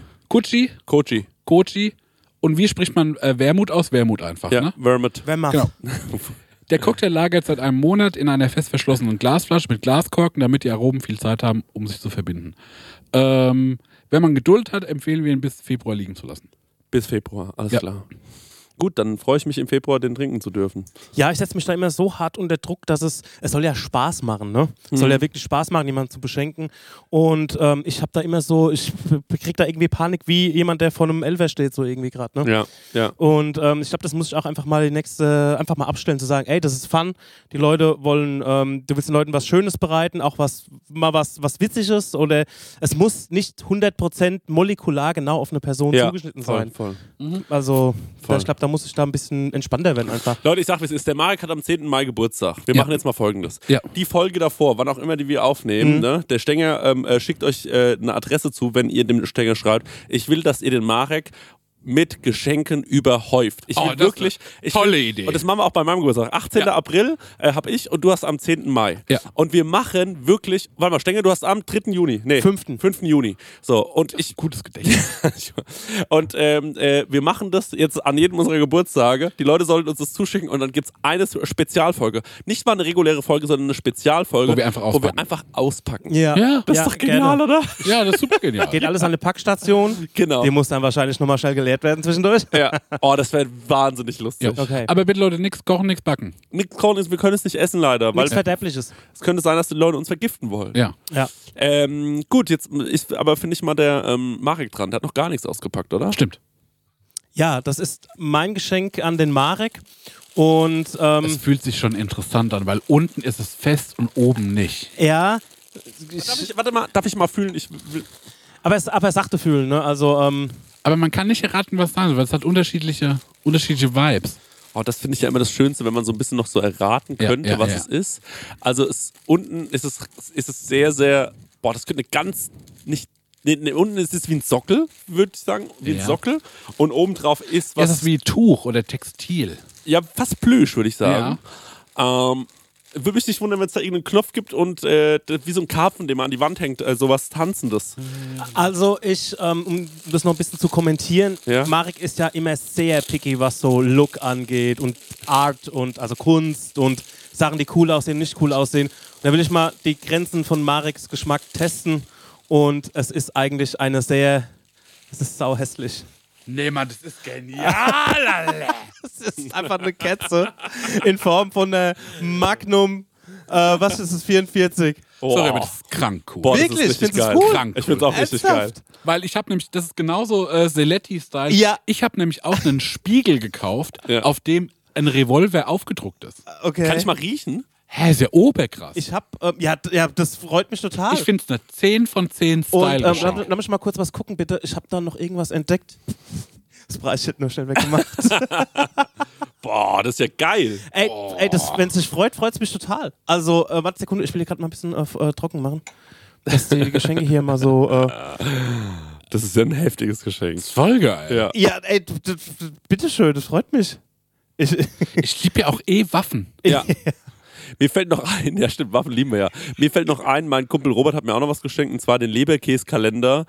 Kochi. Und wie spricht man Wermut aus? Wermut einfach, Ja, ne? Vermouth. Wer macht? Genau. Der Cocktail lagert seit einem Monat in einer fest verschlossenen Glasflasche mit Glaskorken, damit die Aromen viel Zeit haben, um sich zu verbinden. Wenn man Geduld hat, empfehlen wir ihn bis Februar liegen zu lassen. Bis Februar, alles Ja. klar. Gut, dann freue ich mich im Februar, den trinken zu dürfen. Ja, ich setze mich da immer so hart unter Druck, dass es soll ja Spaß machen, ne? Es soll ja wirklich Spaß machen, jemanden zu beschenken. Und ich habe da immer so, ich krieg da irgendwie Panik, wie jemand, der vor einem Elfer steht, so irgendwie gerade, ne? Ja. Und ich glaube, das muss ich auch einfach mal einfach mal abstellen, zu sagen, ey, das ist Fun. Die Leute wollen, du willst den Leuten was Schönes bereiten, auch was Witziges, oder es muss nicht 100% molekular genau auf eine Person zugeschnitten sein. Voll. Also, Voll. ich glaube, da muss ich da ein bisschen entspannter werden einfach. Leute, ich sag, wie es ist. Der Marek hat am 10. Mai Geburtstag. Wir machen jetzt mal Folgendes. Ja. Die Folge davor, wann auch immer die wir aufnehmen, ne? Der Stenger schickt euch eine Adresse zu, wenn ihr dem Stenger schreibt. Ich will, dass ihr den Marek mit Geschenken überhäuft. Ich will das wirklich... tolle Idee. Und das machen wir auch bei meinem Geburtstag. 18. April habe ich und du hast am 10. Mai. Ja. Und wir machen wirklich... Warte mal, Stenger, du hast am 3. Juni. Nee, 5. Juni. So, und ich... Gutes Gedächtnis. Und wir machen das jetzt an jedem unserer Geburtstage. Die Leute sollten uns das zuschicken und dann gibt es eine Spezialfolge. Nicht mal eine reguläre Folge, sondern eine Spezialfolge, Wo wir einfach auspacken. Ja. Das ist doch genial, gerne. oder? Ja, das ist super genial. Geht alles an eine Packstation. Genau. Die muss dann wahrscheinlich nochmal schnell geleert werden zwischendurch. Ja. Oh, das wäre wahnsinnig lustig. Ja. Okay. Aber bitte Leute, nichts kochen, nichts backen. Nichts kochen ist, wir können es nicht essen leider, weil Nichts Verderbliches. es könnte sein, dass die Leute uns vergiften wollen. Ja. Ja. Gut, jetzt ist aber, finde ich mal, der Marek dran. Der hat noch gar nichts ausgepackt, oder? Stimmt. Ja, das ist mein Geschenk an den Marek. Und Es fühlt sich schon interessant an, weil unten ist es fest und oben nicht. ja, Warte mal, darf ich mal fühlen? Ich will, aber er sagte fühlen, ne? Also, Aber man kann nicht erraten, was da ist, weil es hat unterschiedliche Vibes. oh, das finde ich ja immer das Schönste, wenn man so ein bisschen noch so erraten könnte, was es ist. Also unten ist es sehr, sehr, boah, das könnte eine ganz, nicht, nee, unten ist es wie ein Sockel, würde ich sagen, wie ein Sockel. Und obendrauf ist was, Das ist wie Tuch oder Textil. ja, fast Plüsch, würde ich sagen. Würde mich nicht wundern, wenn es da irgendeinen Knopf gibt und wie so ein Karpfen, den man an die Wand hängt, sowas Tanzendes. also um das noch ein bisschen zu kommentieren, Ja. Marek ist ja immer sehr picky, was so Look angeht und Art und also Kunst und Sachen, die cool aussehen, nicht cool aussehen. Und da will ich mal die Grenzen von Mareks Geschmack testen und es ist eigentlich eine sehr Das ist sau hässlich. Nee, Mann, das ist genial. Das ist einfach eine Ketze in Form von einer Magnum, was ist es, 44? Sorry, aber das ist krank cool. Boah, das ist Wirklich? richtig Findest du geil. cool? Krank Ich find's auch richtig geil. Ernsthaft? Weil ich habe nämlich, das ist genauso Seletti-Style. Ja. Ich habe nämlich auch einen Spiegel gekauft, Ja. auf dem ein Revolver aufgedruckt ist. Okay. Kann ich mal riechen? Hä, ist ja oberkrass. Ich hab, ja, das freut mich total. Ich finde es eine 10 von 10 Und Style. lass mich mal kurz was gucken, bitte. Ich habe da noch irgendwas entdeckt. Das Preis hätte nur schnell weggemacht. Boah, das ist ja geil. ey, wenn es dich freut, freut es mich total. Also, warte Sekunde, ich will hier gerade mal ein bisschen trocken machen. Dass die Geschenke hier mal so. Das ist ja ein heftiges Geschenk. Voll geil. Ja. Ja, ey, bitteschön, das freut mich. Ich liebe ja auch Waffen. Ja. Mir fällt noch ein, ja stimmt, Waffen lieben wir ja. Mir fällt noch ein, mein Kumpel Robert hat mir auch noch was geschenkt, und zwar den Leberkäse-Kalender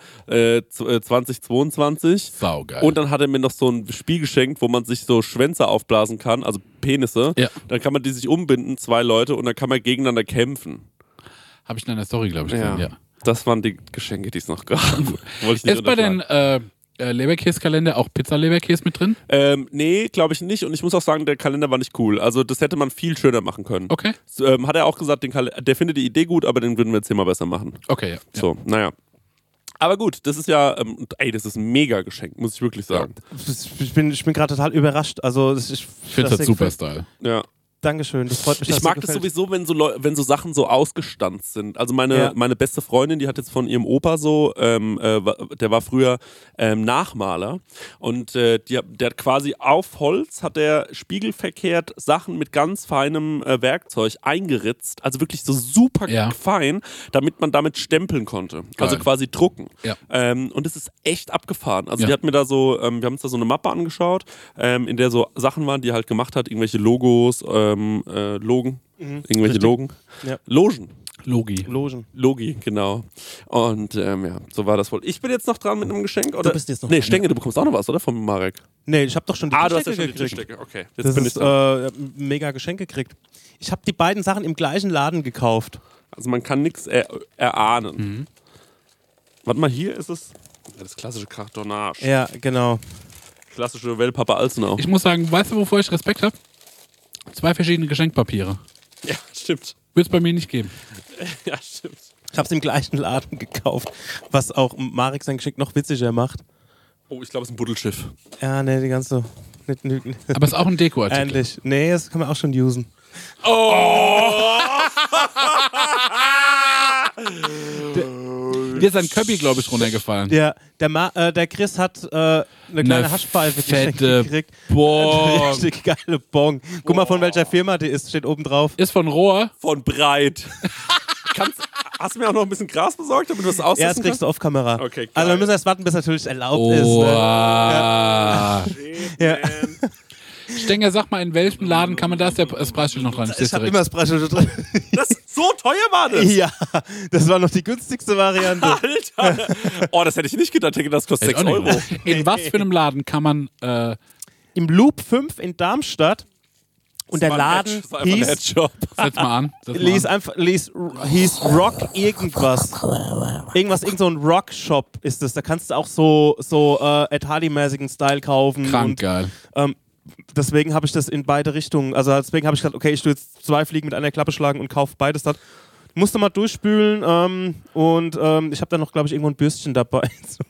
2022. Saugeil. Und dann hat er mir noch so ein Spiel geschenkt, wo man sich so Schwänze aufblasen kann, also Penisse. Ja. Dann kann man die sich umbinden, 2 Leute, und dann kann man gegeneinander kämpfen. Habe ich in einer Story, glaube ich, gesehen, ja. Das waren die Geschenke, die es noch gab. Wollte ich nicht Ist bei den Leberkäse-Kalender auch Pizza-Leberkäse mit drin? Nee, glaube ich nicht. Und ich muss auch sagen, der Kalender war nicht cool. Also das hätte man viel schöner machen können. Okay. Hat er auch gesagt, der findet die Idee gut, aber den würden wir jetzt hier mal besser machen. Okay, ja. So, naja. Aber gut, das ist ja, das ist ein mega Geschenk, muss ich wirklich sagen. Ich bin gerade total überrascht. Also, Ich finde das super Style. Ja. Dankeschön, das freut mich. Ich dass mag dir das gefällt. sowieso, wenn so Sachen so ausgestanzt sind. Also Ja. meine beste Freundin, die hat jetzt von ihrem Opa so, der war früher Nachmaler, und der hat quasi auf Holz, hat der spiegelverkehrt Sachen mit ganz feinem Werkzeug eingeritzt, also wirklich so super Ja. fein, damit man damit stempeln konnte. Also Geil. quasi drucken. Ja. Und es ist echt abgefahren. Also Ja. die hat mir da so, wir haben uns da so eine Mappe angeschaut, in der so Sachen waren, die er halt gemacht hat, irgendwelche Logos, Logen, irgendwelche Richtig. Logen. Ja. Logen. Logen. Logi, genau. Und ja, so war das wohl. Ich bin jetzt noch dran mit einem Geschenk, oder? Du bist jetzt noch Nee, dran, Stenge, du bekommst auch noch was, oder? Von Marek. Nee, ich habe doch schon die Du hast ja Geschenke schon die gekriegt. Tischdecke. Okay, jetzt Das bin ich ist dran. mega Geschenk gekriegt. Ich habe die beiden Sachen im gleichen Laden gekauft. Also man kann nichts erahnen. Warte mal, hier ist es das klassische Kartonage. Ja, genau. Klassische Wellpappe Alzenau. Ich muss sagen, weißt du, wovor ich Respekt habe? 2 verschiedene Geschenkpapiere. Ja, stimmt. Wird es bei mir nicht geben. Ja, stimmt. Ich habe es im gleichen Laden gekauft, was auch Marek sein Geschenk noch witziger macht. Oh, ich glaube, es ist ein Buddelschiff. Ja, nee, die ganze. Nicht, Aber es ist auch ein Dekoartikel. ähnlich. Nee, das kann man auch schon usen. Dir ist ein Köppi, glaube ich, runtergefallen. Der Chris hat eine kleine Haschpfeife geschenkt fette gekriegt. Bong. Eine richtig geile Bong. Guck mal, von welcher Firma die ist, steht oben drauf. Ist von Rohr. Von Breit. Hast du mir auch noch ein bisschen Gras besorgt, damit du das Ja, aussetzen das kriegst du auf Kamera. Okay, geil. Also wir müssen erst warten, bis natürlich erlaubt ist. Oh. Ne? kannst? Ja. Stenger, sag mal, in welchem Laden kann man das? Das Preisschild noch dran. Ich habe immer das Preisschild drin. So teuer war das? Ja, das war noch die günstigste Variante. Alter. Oh, das hätte ich nicht gedacht. Ich denke, das kostet 6 Euro. In was für einem Laden kann man Im Loop 5 in Darmstadt. Und der Laden Das war einfach ein hieß, Headshop. setz mal an. Setz mal an. hieß Rock irgendwas. Irgend so ein Rock-Shop ist das. Da kannst du auch so Ed Hardy-mäßigen Style kaufen. Krank Und, geil. deswegen habe ich das in beide Richtungen. Also deswegen habe ich gesagt, okay, ich tue jetzt 2 Fliegen mit einer Klappe schlagen und kaufe beides dann. Musste mal durchspülen und ich habe da noch, glaube ich, irgendwo ein Bürstchen dabei.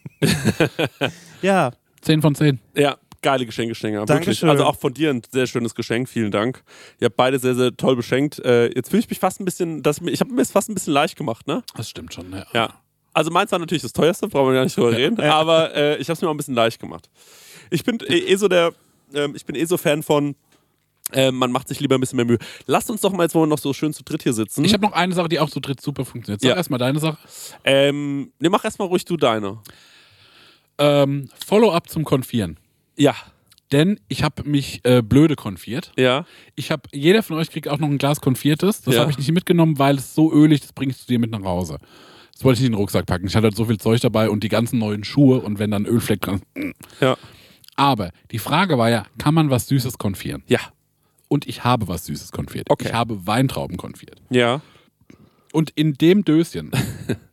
Ja. 10 von 10. Ja, geile Geschenke, Stenger. Wirklich. Dankeschön. Also auch von dir ein sehr schönes Geschenk. Vielen Dank. Ihr habt beide sehr, sehr toll beschenkt. Jetzt fühle ich mich fast ein bisschen, ich habe mir es fast ein bisschen leicht gemacht, ne? Das stimmt schon, ja. Ja. Also meins war natürlich das teuerste, brauchen wir gar nicht drüber reden. Aber ich habe es mir auch ein bisschen leicht gemacht. Ich bin so Fan von, man macht sich lieber ein bisschen mehr Mühe. Lasst uns doch mal jetzt, wo wir noch so schön zu dritt hier sitzen. Ich habe noch eine Sache, die auch zu dritt super funktioniert. Sag Ja. erstmal deine Sache. Mach erstmal ruhig du deine. Follow-up zum Konfieren. Ja. Denn ich habe mich blöde konfiert. Ja. Jeder von euch kriegt auch noch ein Glas Konfiertes. Das Ja. habe ich nicht mitgenommen, weil es so ölig, das bringe ich zu dir mit nach Hause. Das wollte ich nicht in den Rucksack packen. Ich hatte halt so viel Zeug dabei und die ganzen neuen Schuhe und wenn dann Ölfleck dran. Ja. Aber die Frage war ja, kann man was Süßes konfieren? Ja. Und ich habe was Süßes konfiert. Okay. Ich habe Weintrauben konfiert. Ja. Und in dem Döschen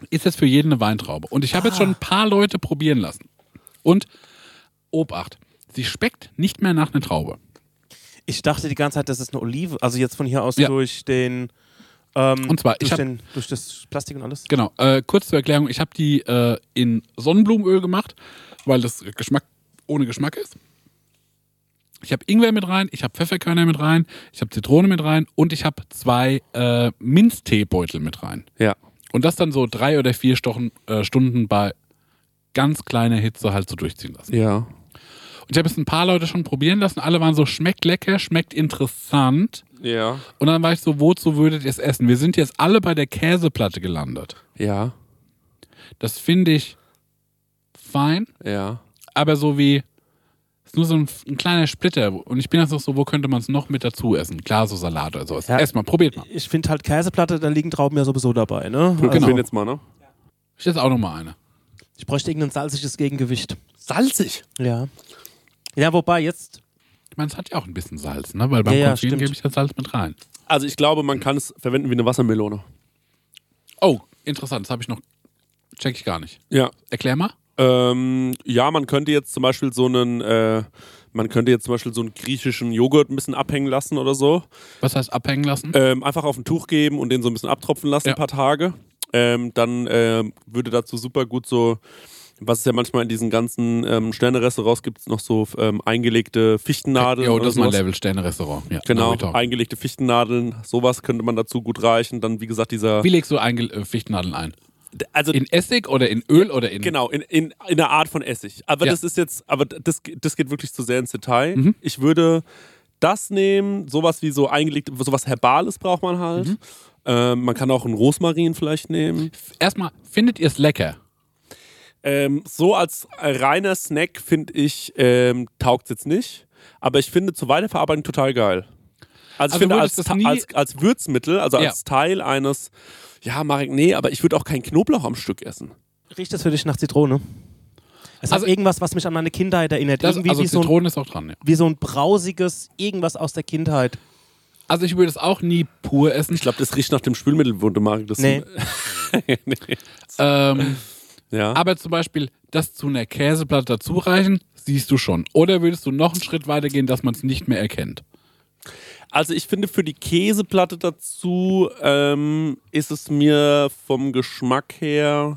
ist jetzt für jeden eine Weintraube. Und ich habe jetzt schon ein paar Leute probieren lassen. Und Obacht, sie schmeckt nicht mehr nach einer Traube. Ich dachte die ganze Zeit, das ist eine Olive. Also jetzt von hier aus Ja. durch den... Und zwar, durch das Plastik und alles? Genau, kurz zur Erklärung, ich habe die in Sonnenblumenöl gemacht, weil das ohne Geschmack ist. Ich habe Ingwer mit rein, ich habe Pfefferkörner mit rein, ich habe Zitrone mit rein und ich habe 2 Minzteebeutel mit rein. Ja. Und das dann so 3 oder 4 Stunden bei ganz kleiner Hitze halt so durchziehen lassen. Ja. Und ich habe jetzt ein paar Leute schon probieren lassen, alle waren so, schmeckt lecker, schmeckt interessant. Ja. Und dann war ich so, wozu würdet ihr es essen? Wir sind jetzt alle bei der Käseplatte gelandet. Ja. Das finde ich fein, Ja. aber so wie, ist nur so ein kleiner Splitter. Und ich bin jetzt noch so, wo könnte man es noch mit dazu essen? Klar, so Salat oder sowas. Ja. Erstmal, probiert mal. Ich finde halt Käseplatte, da liegen Trauben ja sowieso dabei, ne? Probieren Genau. jetzt mal, ne? Ich esse auch noch mal eine. Ich bräuchte irgendein salziges Gegengewicht. Salzig. Ja. Ja, wobei jetzt... Ich meine, es hat ja auch ein bisschen Salz, ne? Weil beim Ja, Konfit stimmt. gebe ich das Salz mit rein. Also ich glaube, man kann es verwenden wie eine Wassermelone. Oh, interessant, das habe ich noch, check ich gar nicht. Ja. Erklär mal. Ja, man könnte jetzt zum Beispiel so einen griechischen Joghurt ein bisschen abhängen lassen oder so. Was heißt abhängen lassen? Einfach auf ein Tuch geben und den so ein bisschen abtropfen lassen, Ja. ein paar Tage. Dann würde dazu super gut so, was es ja manchmal in diesen ganzen Sterne-Restaurants gibt, noch so eingelegte Fichtennadeln. Jo, oder das ist mein sowas. Level-Sterne-Restaurant. Ja, Genau, now we talk. eingelegte Fichtennadeln, sowas könnte man dazu gut reichen. Dann, wie gesagt, dieser. Wie legst du Fichtennadeln ein? Also, In Essig oder in Öl oder in... genau, in einer Art von Essig. Aber Ja. das ist jetzt, das geht wirklich zu sehr ins Detail. Mhm. Ich würde das nehmen, sowas wie so eingelegt, sowas Herbales braucht man halt. Mhm. Man kann auch einen Rosmarin vielleicht nehmen. Erstmal, findet ihr es lecker? So als reiner Snack finde ich, taugt es jetzt nicht. Aber ich finde zur Weiterverarbeitung total geil. Also ich finde würdest das nie- als Würzmittel, also Ja. als Teil eines, ja Marek, nee, aber ich würde auch keinen Knoblauch am Stück essen. Riecht das für dich nach Zitrone? Es Also- hat irgendwas, was mich an meine Kindheit erinnert. Das, Irgendwie also wie so, ein, Zitrone ist auch dran, ja. wie so ein brausiges irgendwas aus der Kindheit. Also ich würde es auch nie pur essen. Ich glaube, das riecht nach dem Spülmittel, wo du Marek das. Nee. Ja. Aber zum Beispiel das zu einer Käseplatte dazu reichen, siehst du schon. Oder würdest du noch einen Schritt weiter gehen, dass man es nicht mehr erkennt? Also ich finde, für die Käseplatte dazu ist es mir vom Geschmack her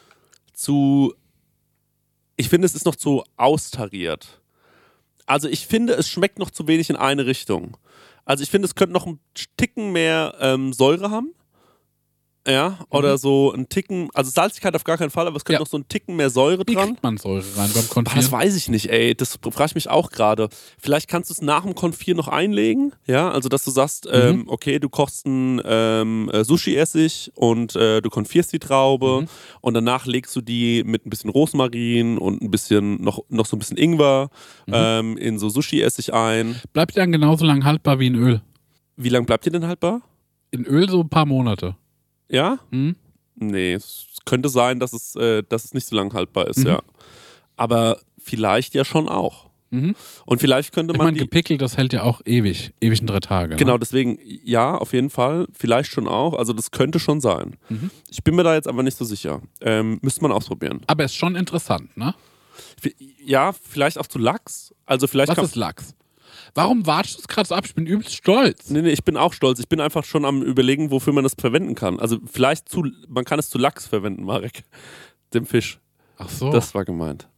ich finde, es ist noch zu austariert. Also ich finde, es schmeckt noch zu wenig in eine Richtung. Also ich finde, es könnte noch einen Ticken mehr Säure haben. Ja, oder so ein Ticken, also Salzigkeit auf gar keinen Fall, aber es könnte Ja. noch so ein Ticken mehr Säure Wie dran. kriegt man Säure rein beim Boah, das Konfieren? weiß ich nicht, ey. Das frage ich mich auch gerade. Vielleicht kannst du es nach dem Konfieren noch einlegen. Ja, also dass du sagst, okay, du kochst einen Sushi-Essig und du konfierst die Traube und danach legst du die mit ein bisschen Rosmarin und ein bisschen noch so ein bisschen Ingwer in so Sushi-Essig ein. Bleibt die dann genauso lang haltbar wie in Öl? Wie lange bleibt die denn haltbar? In Öl so ein paar Monate. Ja? Mhm. Nee, es könnte sein, dass es nicht so lang haltbar ist, Mhm. ja. Aber vielleicht ja schon auch. Mhm. Und vielleicht könnte Ich man meine, gepickelt, das hält ja auch ewig in 3 Tage. Genau, Ne? deswegen, ja, auf jeden Fall. Vielleicht schon auch. Also das könnte schon sein. Mhm. Ich bin mir da jetzt aber nicht so sicher. Müsste man ausprobieren. Aber ist schon interessant, ne? Ja, vielleicht auch zu Lachs. Also vielleicht Was ist Lachs? Warum watschst du es gerade so ab? Ich bin übelst stolz. Nee, ich bin auch stolz. Ich bin einfach schon am Überlegen, wofür man das verwenden kann. Also vielleicht man kann es zu Lachs verwenden, Marek. Dem Fisch. Ach so. Das war gemeint.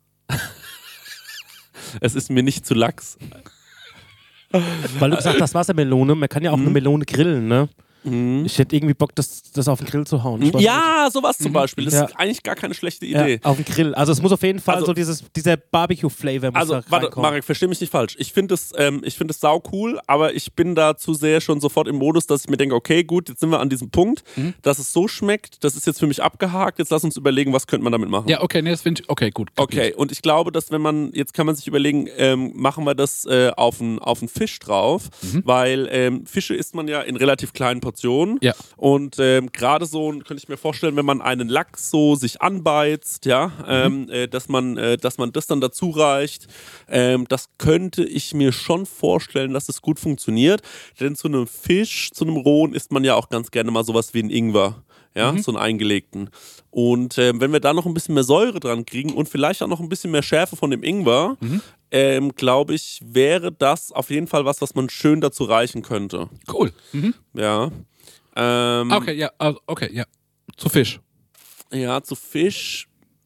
Es ist mir nicht zu Lachs. Weil du gesagt hast, Wassermelone, man kann ja auch eine Melone grillen, ne? Mhm. Ich hätte irgendwie Bock, das auf den Grill zu hauen. Ich weiß Ja, sowas zum Beispiel. Das Ja. ist eigentlich gar keine schlechte nicht. Idee. Ja, auf den Grill. Also es muss auf jeden Fall Also- so dieser Barbecue-Flavor muss Also, da warte, reinkommen. Marek, versteh mich nicht falsch. Ich finde es sau cool, aber ich bin da zu sehr schon sofort im Modus, dass ich mir denke, okay, gut, jetzt sind wir an diesem Punkt, dass es so schmeckt, das ist jetzt für mich abgehakt, jetzt lass uns überlegen, was könnte man damit machen. Ja, okay, nee, das finde ich. Okay, gut. Okay, und ich glaube, dass jetzt kann man sich überlegen, machen wir das auf einen Fisch drauf, weil Fische isst man ja in relativ kleinen Portionen. Ja. Und gerade so könnte ich mir vorstellen, wenn man einen Lachs so sich anbeizt, ja, dass man das dann dazu reicht, das könnte ich mir schon vorstellen, dass es gut funktioniert. Denn zu einem Fisch, zu einem Rohen isst man ja auch ganz gerne mal sowas wie ein Ingwer. Ja, so einen eingelegten. Und wenn wir da noch ein bisschen mehr Säure dran kriegen und vielleicht auch noch ein bisschen mehr Schärfe von dem Ingwer, glaube ich, wäre das auf jeden Fall was man schön dazu reichen könnte. Cool. Ja. Okay, ja. Zu Fisch. Ja, zu Fisch.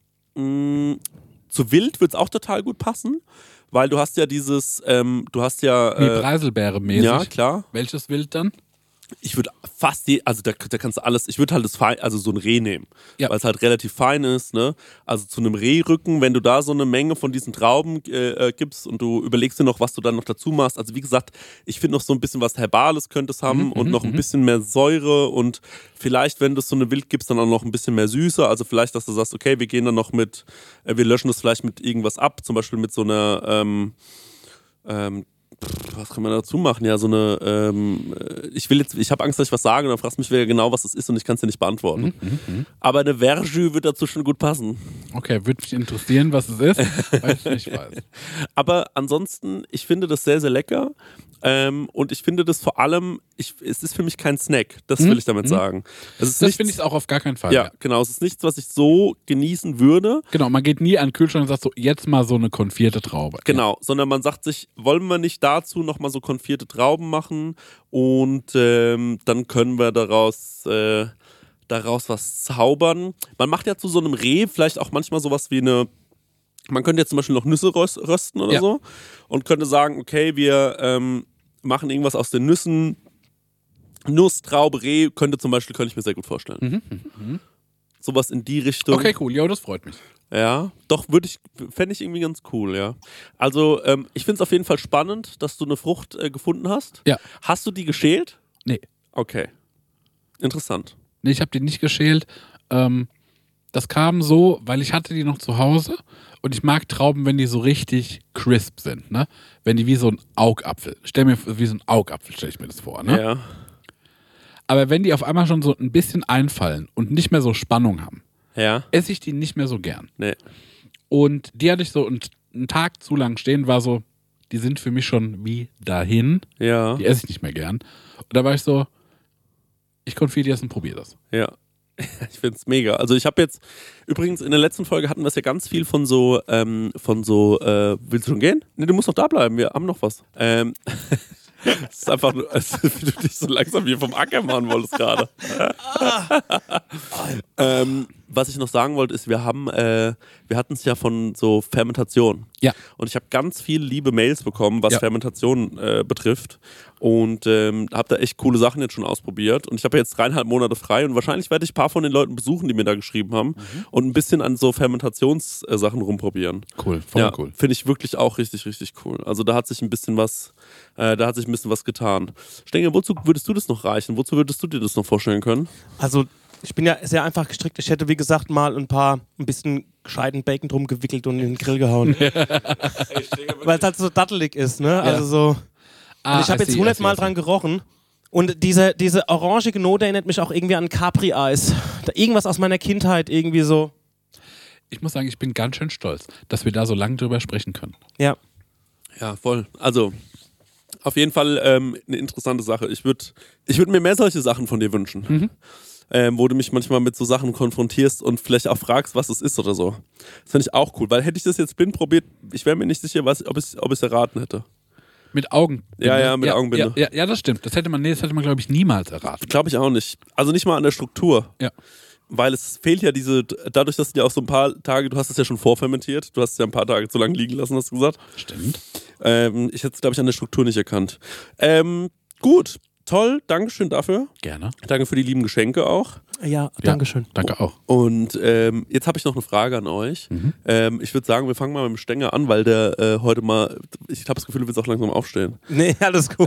Zu Wild wird es auch total gut passen, weil du hast ja dieses, Wie Preiselbeere-mäßig. Ja, klar. Welches Wild dann? Ich würde fast also da kannst du alles, ich würde halt so ein Reh nehmen, Ja. weil es halt relativ fein ist, ne? Also zu einem Rehrücken, wenn du da so eine Menge von diesen Trauben gibst und du überlegst dir noch, was du dann noch dazu machst. Also wie gesagt, ich finde noch so ein bisschen was Herbales könnte es haben und noch ein bisschen mehr Säure und vielleicht, wenn du so eine Wild gibst, dann auch noch ein bisschen mehr Süße. Also vielleicht, dass du sagst, okay, wir gehen dann noch wir löschen das vielleicht mit irgendwas ab, zum Beispiel mit so einer was kann man dazu machen? Ja, so eine, ich habe Angst, dass ich was sage und dann fragst du mich wieder genau, was das ist und ich kann es dir nicht beantworten. Aber eine Verjus wird dazu schon gut passen. Okay, würde mich interessieren, was es ist, weil ich nicht weiß. Aber ansonsten, ich finde das sehr, sehr lecker. Und ich finde das vor allem, es ist für mich kein Snack, das will ich damit sagen. Das finde ich auch auf gar keinen Fall. Ja, genau, es ist nichts, was ich so genießen würde. Genau, man geht nie an den Kühlschrank und sagt so, jetzt mal so eine konfierte Traube. Genau, sondern man sagt sich, wollen wir nicht dazu nochmal so konfierte Trauben machen und dann können wir daraus was zaubern. Man macht ja zu so einem Reh vielleicht auch manchmal sowas wie man könnte jetzt zum Beispiel noch Nüsse rösten oder so und könnte sagen, okay, wir machen irgendwas aus den Nüssen. Nuss, Traube, Reh könnte ich mir sehr gut vorstellen. Sowas in die Richtung. Okay, cool, ja, das freut mich. Ja, doch, fände ich irgendwie ganz cool, ja. Also, ich finde es auf jeden Fall spannend, dass du eine Frucht gefunden hast. Ja. Hast du die geschält? Nee. Okay. Interessant. Nee, ich habe die nicht geschält. Das kam so, weil ich hatte die noch zu Hause und ich mag Trauben, wenn die so richtig crisp sind, ne? Wenn die wie so ein Augapfel. Wie so ein Augapfel stelle ich mir das vor, ne? Ja. Aber wenn die auf einmal schon so ein bisschen einfallen und nicht mehr so Spannung haben, Ja. esse ich die nicht mehr so gern. Nee. Und die hatte ich so einen Tag zu lang stehen, war so, die sind für mich schon wie dahin. Ja. Die esse ich nicht mehr gern. Und da war ich so, ich konfitiere das und probiere das. Ja. Ich finde es mega. Also ich habe jetzt, übrigens in der letzten Folge hatten wir es ja ganz viel von so, willst du schon gehen? Nee, du musst noch da bleiben, wir haben noch was. Es ist einfach nur, wie du dich so langsam hier vom Acker machen wolltest gerade. Was ich noch sagen wollte, ist, wir hatten es ja von so Fermentation. Ja. Und ich habe ganz viele liebe Mails bekommen, was Fermentation betrifft. Und habe da echt coole Sachen jetzt schon ausprobiert. Und ich habe jetzt 3,5 Monate frei und wahrscheinlich werde ich ein paar von den Leuten besuchen, die mir da geschrieben haben und ein bisschen an so Fermentationssachen rumprobieren. Cool, voll cool. Finde ich wirklich auch richtig, richtig cool. Also da hat sich ein bisschen was getan. Stengel, wozu würdest du das noch reichen? Wozu würdest du dir das noch vorstellen können? Also ich bin ja sehr einfach gestrickt. Ich hätte, wie gesagt, mal ein bisschen gescheiten Bacon drum gewickelt und in den Grill gehauen. Weil es halt so dattelig ist, ne? Ja. Also so. Und ich habe jetzt 100 Mal dran gerochen. Und diese orangige Note erinnert mich auch irgendwie an Capri-Eis. Irgendwas aus meiner Kindheit irgendwie so. Ich muss sagen, ich bin ganz schön stolz, dass wir da so lange drüber sprechen können. Ja. Ja, voll. Also auf jeden Fall eine interessante Sache. Ich würd mir mehr solche Sachen von dir wünschen. Wo du mich manchmal mit so Sachen konfrontierst und vielleicht auch fragst, was es ist oder so. Das finde ich auch cool, weil hätte ich das jetzt blind probiert, ich wäre mir nicht sicher, ob ich es erraten hätte. Mit Augenbinde. Ja, mit Augenbinde. Ja, das stimmt. Das hätte man, glaube ich, niemals erraten. Glaube ich auch nicht. Also nicht mal an der Struktur. Ja. Weil es fehlt ja dadurch, dass du ja auch so ein paar Tage, du hast es ja schon vorfermentiert, du hast es ja ein paar Tage zu lange liegen lassen, hast du gesagt. Stimmt. Ich hätte es, glaube ich, an der Struktur nicht erkannt. Gut. Toll, Dankeschön dafür. Gerne. Danke für die lieben Geschenke auch. Ja, Dankeschön. Danke auch. Und jetzt habe ich noch eine Frage an euch. Ich würde sagen, wir fangen mal mit dem Stenger an, weil der heute mal, ich habe das Gefühl, du willst auch langsam aufstehen. Nee, alles gut.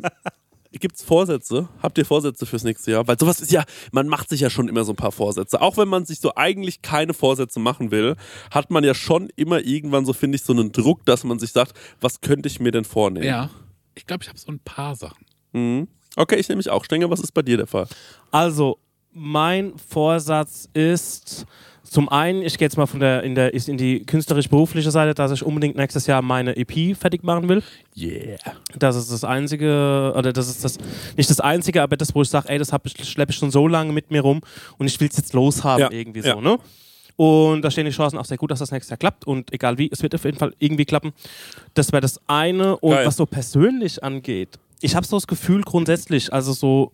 Gibt es Vorsätze? Habt ihr Vorsätze fürs nächste Jahr? Weil sowas ist ja, man macht sich ja schon immer so ein paar Vorsätze. Auch wenn man sich so eigentlich keine Vorsätze machen will, hat man ja schon immer irgendwann so, finde ich, so einen Druck, dass man sich sagt, was könnte ich mir denn vornehmen? Ja, ich glaube, ich habe so ein paar Sachen. Okay, ich nehme mich auch. Stenger, was ist bei dir der Fall? Also, Mein Vorsatz ist zum einen, ich gehe jetzt mal in die künstlerisch-berufliche Seite, dass ich unbedingt nächstes Jahr meine EP fertig machen will. Yeah. Das ist das Einzige, oder das ist nicht das Einzige, aber das, wo ich sage, ey, das schleppe ich schon so lange mit mir rum und ich will es jetzt loshaben irgendwie so, ne? Und da stehen die Chancen auch sehr gut, dass das nächstes Jahr klappt und egal wie, es wird auf jeden Fall irgendwie klappen. Das wäre das eine und Geil. was so persönlich angeht, ich habe so das Gefühl grundsätzlich, also so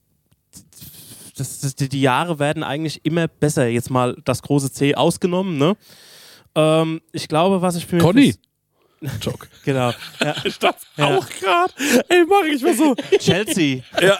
die Jahre werden eigentlich immer besser. Jetzt mal das große C ausgenommen, ne? Ich glaube, was ich für mich... Conny! Joke. Genau. Ja. Ich dachte Ja. auch gerade. Ey, mach ich mal so. Chelsea. Ja.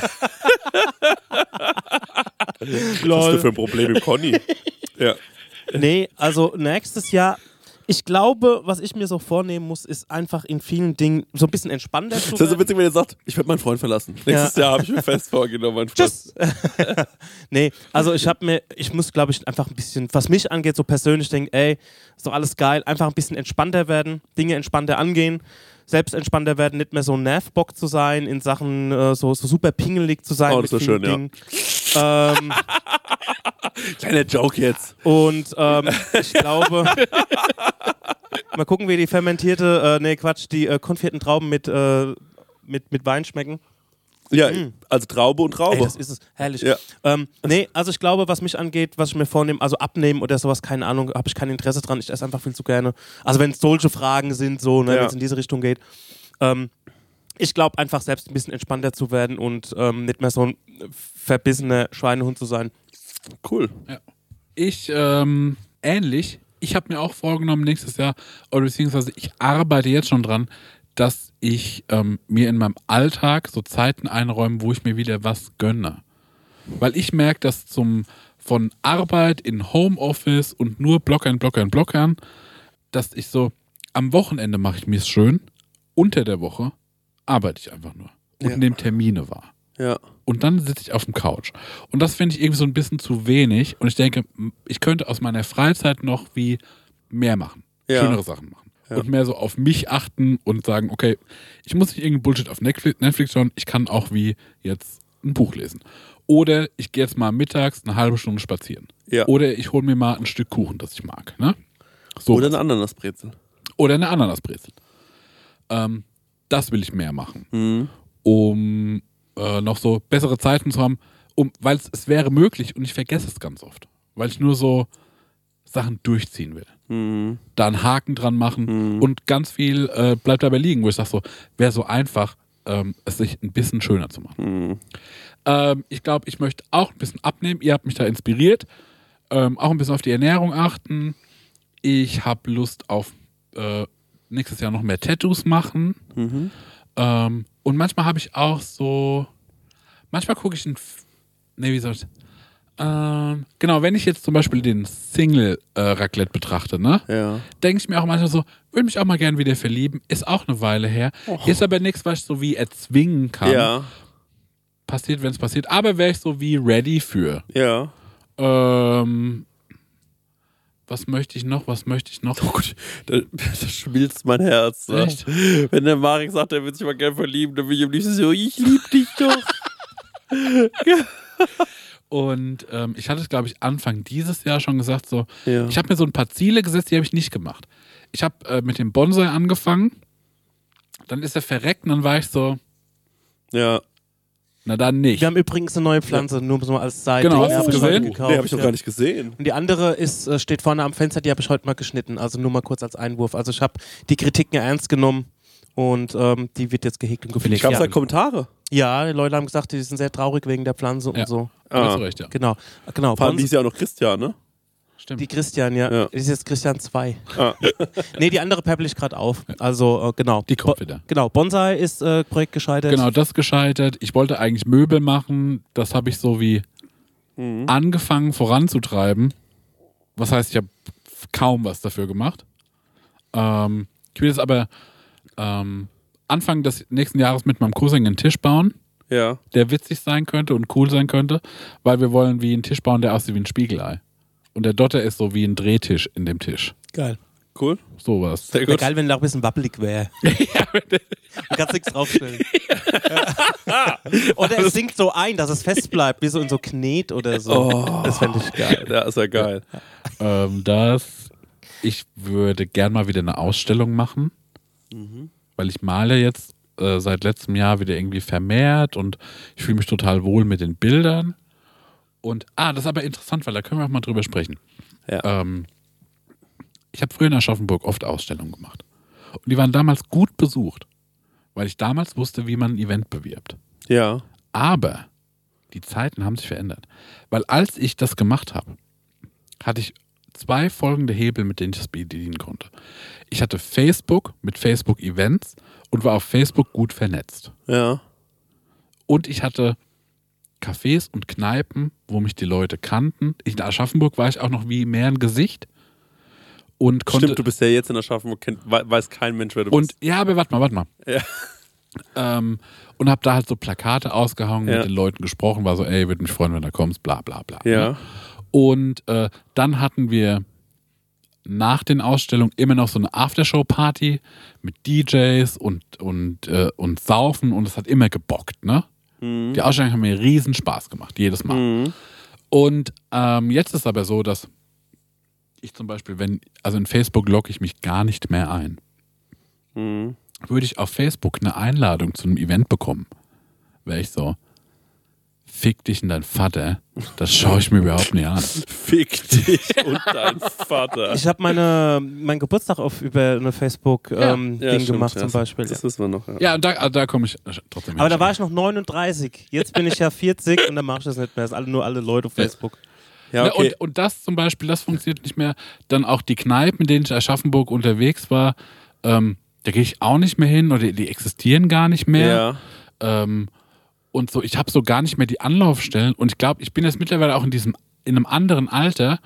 Was hast du für ein Problem mit Conny? Ja. Nee, also nächstes Jahr... Ich glaube, was ich mir so vornehmen muss, ist einfach in vielen Dingen so ein bisschen entspannter zu Das ist so werden. witzig, wenn ihr sagt, ich werde meinen Freund verlassen. Nächstes Jahr habe ich mir fest vorgenommen, mein Freund. Tschüss. Nee, also ich muss, glaube ich, einfach ein bisschen, was mich angeht, so persönlich denken, ey, ist doch alles geil, einfach ein bisschen entspannter werden, Dinge entspannter angehen, selbst entspannter werden, nicht mehr so ein Nervbock zu sein, in Sachen so super pingelig zu sein. Oh, das mit ist so vielen schön, Dingen. Kleiner Joke jetzt. Und ich glaube, mal gucken, wie die die konfitierten Trauben mit Wein schmecken. Ja, also Traube und Traube. Ey, das ist es. Herrlich. Ja. Nee, also ich glaube, was mich angeht, was ich mir vornehme, also abnehmen oder sowas, keine Ahnung, habe ich kein Interesse dran. Ich esse einfach viel zu gerne. Also wenn es solche Fragen sind, so, ne, Ja. wenn es in diese Richtung geht. Ich glaube einfach selbst ein bisschen entspannter zu werden und nicht mehr so ein verbissener Schweinehund zu sein. Cool. Ich, ähnlich, ich habe mir auch vorgenommen, nächstes Jahr, oder beziehungsweise ich arbeite jetzt schon dran, dass ich mir in meinem Alltag so Zeiten einräume, wo ich mir wieder was gönne. Weil ich merke, dass von Arbeit in Homeoffice und nur Blockern, dass ich so, am Wochenende mache ich mir es schön, unter der Woche arbeite ich einfach nur und nehme Termine wahr. Ja. Und dann sitze ich auf dem Couch. Und das finde ich irgendwie so ein bisschen zu wenig. Und ich denke, ich könnte aus meiner Freizeit noch wie mehr machen. Ja. Schönere Sachen machen. Ja. Und mehr so auf mich achten und sagen, okay, ich muss nicht irgendeinen Bullshit auf Netflix schauen, ich kann auch wie jetzt ein Buch lesen. Oder ich gehe jetzt mal mittags eine halbe Stunde spazieren. Ja. Oder ich hole mir mal ein Stück Kuchen, das ich mag. Ne? So. Oder eine Ananasbrezel. Oder eine Ananasbrezel. Das will ich mehr machen. Mhm. Um noch so bessere Zeiten zu haben, weil es wäre möglich und ich vergesse es ganz oft. Weil ich nur so Sachen durchziehen will. Mhm. Da einen Haken dran machen und ganz viel bleibt dabei liegen, wo ich sage so, wäre so einfach, es sich ein bisschen schöner zu machen. Ich glaube, ich möchte auch ein bisschen abnehmen. Ihr habt mich da inspiriert. Auch ein bisschen auf die Ernährung achten. Ich habe Lust auf nächstes Jahr noch mehr Tattoos machen. Und manchmal habe ich auch so, manchmal gucke ich genau, wenn ich jetzt zum Beispiel den Single-Raclette betrachte, ne, Ja. denke ich mir auch manchmal so, würde mich auch mal gern wieder verlieben, ist auch eine Weile her, ist aber nichts, was ich so wie erzwingen kann. Ja. Passiert, wenn es passiert, aber wäre ich so wie ready für. Ja. Was möchte ich noch? Oh Gott, das schmilzt mein Herz. Ne? Echt? Wenn der Marek sagt, er wird sich mal gerne verlieben, dann will ich am liebsten so, ich liebe dich doch. Und ich hatte es, glaube ich, Anfang dieses Jahr schon gesagt, so, Ja. ich habe mir so ein paar Ziele gesetzt, die habe ich nicht gemacht. Ich habe mit dem Bonsai angefangen, dann ist er verreckt und dann war ich so, Ja. na dann nicht. Wir haben übrigens eine neue Pflanze, nur so mal als Seite. Genau, Die hast habe du ich heute gesehen? gekauft, Nee, habe ich noch ja. gar nicht gesehen. Und die andere steht vorne am Fenster, die habe ich heute mal geschnitten. Also nur mal kurz als Einwurf. Also ich habe die Kritiken ernst genommen und die wird jetzt gehegt und gepflegt. Gab es da Ja. Kommentare? Ja, die Leute haben gesagt, die sind sehr traurig wegen der Pflanze Ja. und so. Hast du recht, ja. Genau. Vor allem, die ist ja auch noch Christian, ne? Stimmt. Die Christian, ja. Ja. Das ist jetzt Christian 2. Ah. Nee, die andere peppel ich gerade auf. Also, genau. Die kommt wieder. Genau, Bonsai ist Projekt gescheitert. Genau, das gescheitert. Ich wollte eigentlich Möbel machen. Das habe ich so wie angefangen voranzutreiben. Was heißt, ich habe kaum was dafür gemacht. Ich will jetzt aber Anfang des nächsten Jahres mit meinem Cousin einen Tisch bauen, Ja. der witzig sein könnte und cool sein könnte, weil wir wollen wie einen Tisch bauen, der aussieht wie ein Spiegelei. Und der Dotter ist so wie ein Drehtisch in dem Tisch. Geil. Cool. Sowas. Sehr Wäre gut. geil, wenn er auch ein bisschen wabbelig wäre. Du kannst nichts draufstellen. Oder es sinkt so ein, dass es fest bleibt, wie so in so Knet oder so. Oh. Das fände ich geil. Ja, ist ja geil. Ich würde gern mal wieder eine Ausstellung machen, weil ich male jetzt seit letztem Jahr wieder irgendwie vermehrt und ich fühle mich total wohl mit den Bildern. Und, das ist aber interessant, weil da können wir auch mal drüber sprechen. Ja. Ich habe früher in Aschaffenburg oft Ausstellungen gemacht. Und die waren damals gut besucht, weil ich damals wusste, wie man ein Event bewirbt. Ja. Aber die Zeiten haben sich verändert. Weil als ich das gemacht habe, hatte ich 2 folgende Hebel, mit denen ich das bedienen konnte. Ich hatte Facebook mit Facebook-Events und war auf Facebook gut vernetzt. Ja. Und ich hatte Cafés und Kneipen, wo mich die Leute kannten. In Aschaffenburg war ich auch noch wie mehr ein Gesicht. Und konnte, Stimmt, du bist ja jetzt in Aschaffenburg, weiß kein Mensch, wer du und bist. ja, aber warte mal. Ja. Und habe da halt so Plakate ausgehangen, Ja. mit den Leuten gesprochen, war so, ey, würde mich freuen, wenn du kommst, bla bla bla. Ja. Ne? Und dann hatten wir nach den Ausstellungen immer noch so eine Aftershow-Party mit DJs und Saufen und es hat immer gebockt, ne? Mhm. Die Ausstellungen haben mir riesen Spaß gemacht, jedes Mal. Mhm. Und jetzt ist aber so, dass ich zum Beispiel, in Facebook logge ich mich gar nicht mehr ein. Mhm. Würde ich auf Facebook eine Einladung zu einem Event bekommen, wäre ich so, fick dich und dein Vater, das schaue ich mir überhaupt nicht an. Fick dich und dein Vater. Ich habe meinen Geburtstag über eine Facebook-Ding stimmt, gemacht ja, zum Beispiel. Das wissen wir noch. Ja. Ja, und da komme ich trotzdem Aber da hin. war ich noch 39. Jetzt bin ich ja 40 und dann mache ich das nicht mehr. Das sind nur alle Leute auf Facebook. Ja, okay. Und das zum Beispiel, das funktioniert nicht mehr. Dann auch die Kneipen, in denen ich in Aschaffenburg unterwegs war, da gehe ich auch nicht mehr hin oder die existieren gar nicht mehr. Ja. Und so, ich habe so gar nicht mehr die Anlaufstellen und ich glaube, ich bin jetzt mittlerweile auch in einem anderen Alter,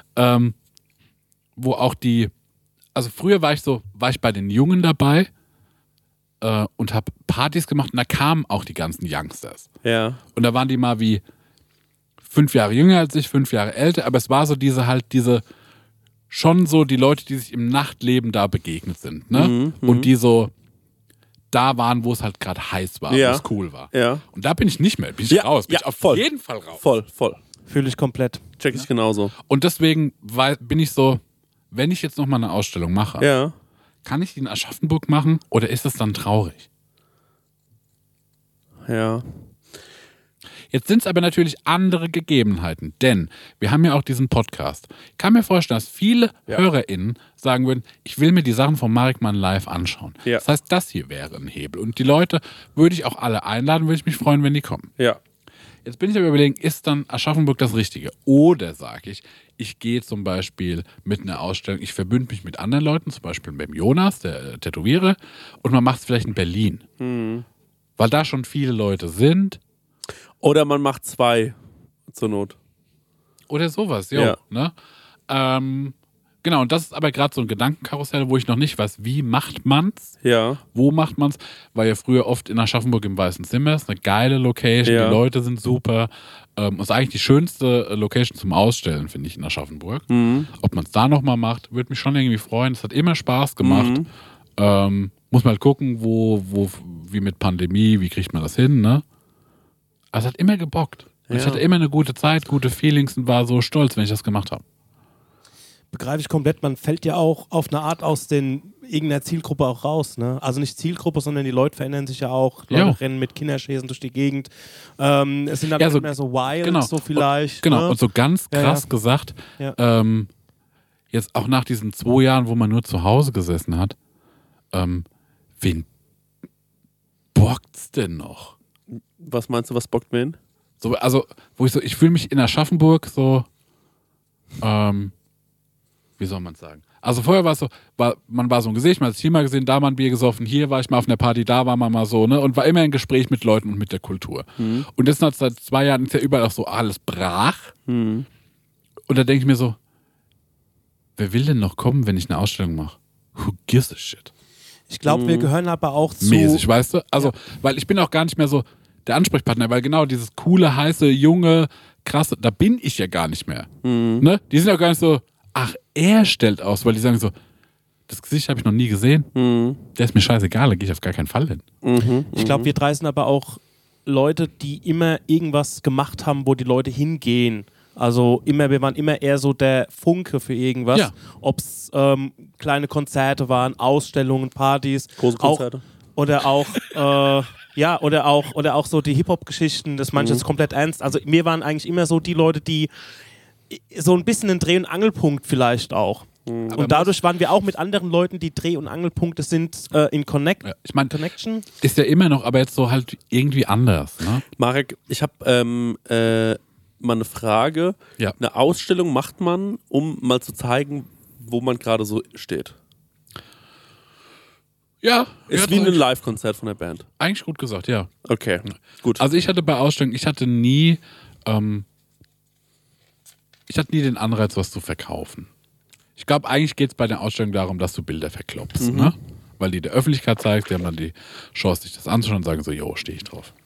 wo auch also früher war ich bei den Jungen dabei und habe Partys gemacht und da kamen auch die ganzen Youngsters. Ja. Und da waren die mal wie 5 Jahre jünger als ich, 5 Jahre älter, aber es war so schon so die Leute, die sich im Nachtleben da begegnet sind, ne? Und die so da waren, wo es halt gerade heiß war, Ja. wo es cool war. Ja. Und da bin ich nicht mehr, bin ich Ja, raus, bin ja, ich auf voll. jeden Fall raus. Voll. Fühle ich komplett. Check ich genauso. Und deswegen bin ich so, wenn ich jetzt nochmal eine Ausstellung mache, Ja. kann ich die in Aschaffenburg machen oder ist es dann traurig? Ja. Jetzt sind es aber natürlich andere Gegebenheiten, denn wir haben ja auch diesen Podcast. Ich kann mir vorstellen, dass viele HörerInnen sagen würden, ich will mir die Sachen von Marek Mann live anschauen. Ja. Das heißt, das hier wäre ein Hebel. Und die Leute würde ich auch alle einladen, würde ich mich freuen, wenn die kommen. Ja. Jetzt bin ich aber überlegen, ist dann Aschaffenburg das Richtige? Oder sage ich gehe zum Beispiel mit einer Ausstellung, ich verbünde mich mit anderen Leuten, zum Beispiel mit dem Jonas, der Tätowierer, und man macht es vielleicht in Berlin. Weil da schon viele Leute sind. Oder man macht 2 zur Not. Oder sowas, jo, Ja. ne? Genau, und das ist aber gerade so ein Gedankenkarussell, wo ich noch nicht weiß, wie macht man's? Ja. Wo macht man's? War ja früher oft in Aschaffenburg im Weißen Zimmer, ist eine geile Location, Ja. die Leute sind super. Ist eigentlich die schönste Location zum Ausstellen, finde ich, in Aschaffenburg. Ob man es da nochmal macht, würde mich schon irgendwie freuen. Es hat immer Spaß gemacht. Muss man halt gucken, wie mit Pandemie, wie kriegt man das hin, ne? Aber es hat immer gebockt. Und ich hatte immer eine gute Zeit, gute Feelings und war so stolz, wenn ich das gemacht habe. Begreife ich komplett. Man fällt ja auch auf eine Art aus irgendeiner Zielgruppe auch raus. Ne? Also nicht Zielgruppe, sondern die Leute verändern sich ja auch. Leute rennen mit Kinderschäsen durch die Gegend. Es sind dann Ja, so- nicht mehr so wild, genau. so vielleicht. Genau, ne? und so ganz krass gesagt, jetzt auch nach diesen 2 Jahren, wo man nur zu Hause gesessen hat, wen bockt's denn noch? Was meinst du, was bockt mir hin? So, also, ich fühle mich in Aschaffenburg so, wie soll man sagen? Also vorher war es so, man war so ein Gesicht, man hat es hier mal gesehen, da mal ein Bier gesoffen, hier war ich mal auf einer Party, da war man mal so, ne? Und war immer im Gespräch mit Leuten und mit der Kultur. Und jetzt seit 2 Jahren ist ja überall auch so alles brach. Und da denke ich mir so, wer will denn noch kommen, wenn ich eine Ausstellung mache? Who gives a shit? Ich glaube, wir gehören aber auch zu... Mäßig, weißt du? Also, weil ich bin auch gar nicht mehr so der Ansprechpartner, weil genau dieses coole, heiße, junge, krasse, da bin ich ja gar nicht mehr. Ne? Die sind auch gar nicht so, ach, er stellt aus, weil die sagen so, Das Gesicht habe ich noch nie gesehen. Der ist mir scheißegal, da gehe ich auf gar keinen Fall hin. Ich glaube, wir drei sind aber auch Leute, die immer irgendwas gemacht haben, wo die Leute hingehen. Also wir waren immer eher so der Funke für irgendwas. Ja. Ob es kleine Konzerte waren, Ausstellungen, Partys. Große Konzerte. Oder auch so die Hip-Hop-Geschichten, das manches komplett ernst. Also wir waren eigentlich immer so die Leute, die so ein bisschen ein Dreh- und Angelpunkt vielleicht auch. Und dadurch waren wir auch mit anderen Leuten, die Dreh- und Angelpunkte sind, in Ja, ich meine, Connection. ist ja immer noch, aber jetzt so halt irgendwie anders. Ne? Marek, ich habe mal eine Frage. Ja. Eine Ausstellung macht man, um mal zu zeigen, wo man gerade so steht. Ja, Ist wie ein Live-Konzert von der Band. eigentlich gut gesagt, ja. Okay, gut. Also ich hatte bei Ausstellungen, ich hatte nie den Anreiz, was zu verkaufen. Ich glaube, eigentlich geht es bei der Ausstellung darum, dass du Bilder verklopst, ne? Weil die der Öffentlichkeit zeigst, die haben dann die Chance, sich das anzuschauen und sagen so, jo, stehe ich drauf.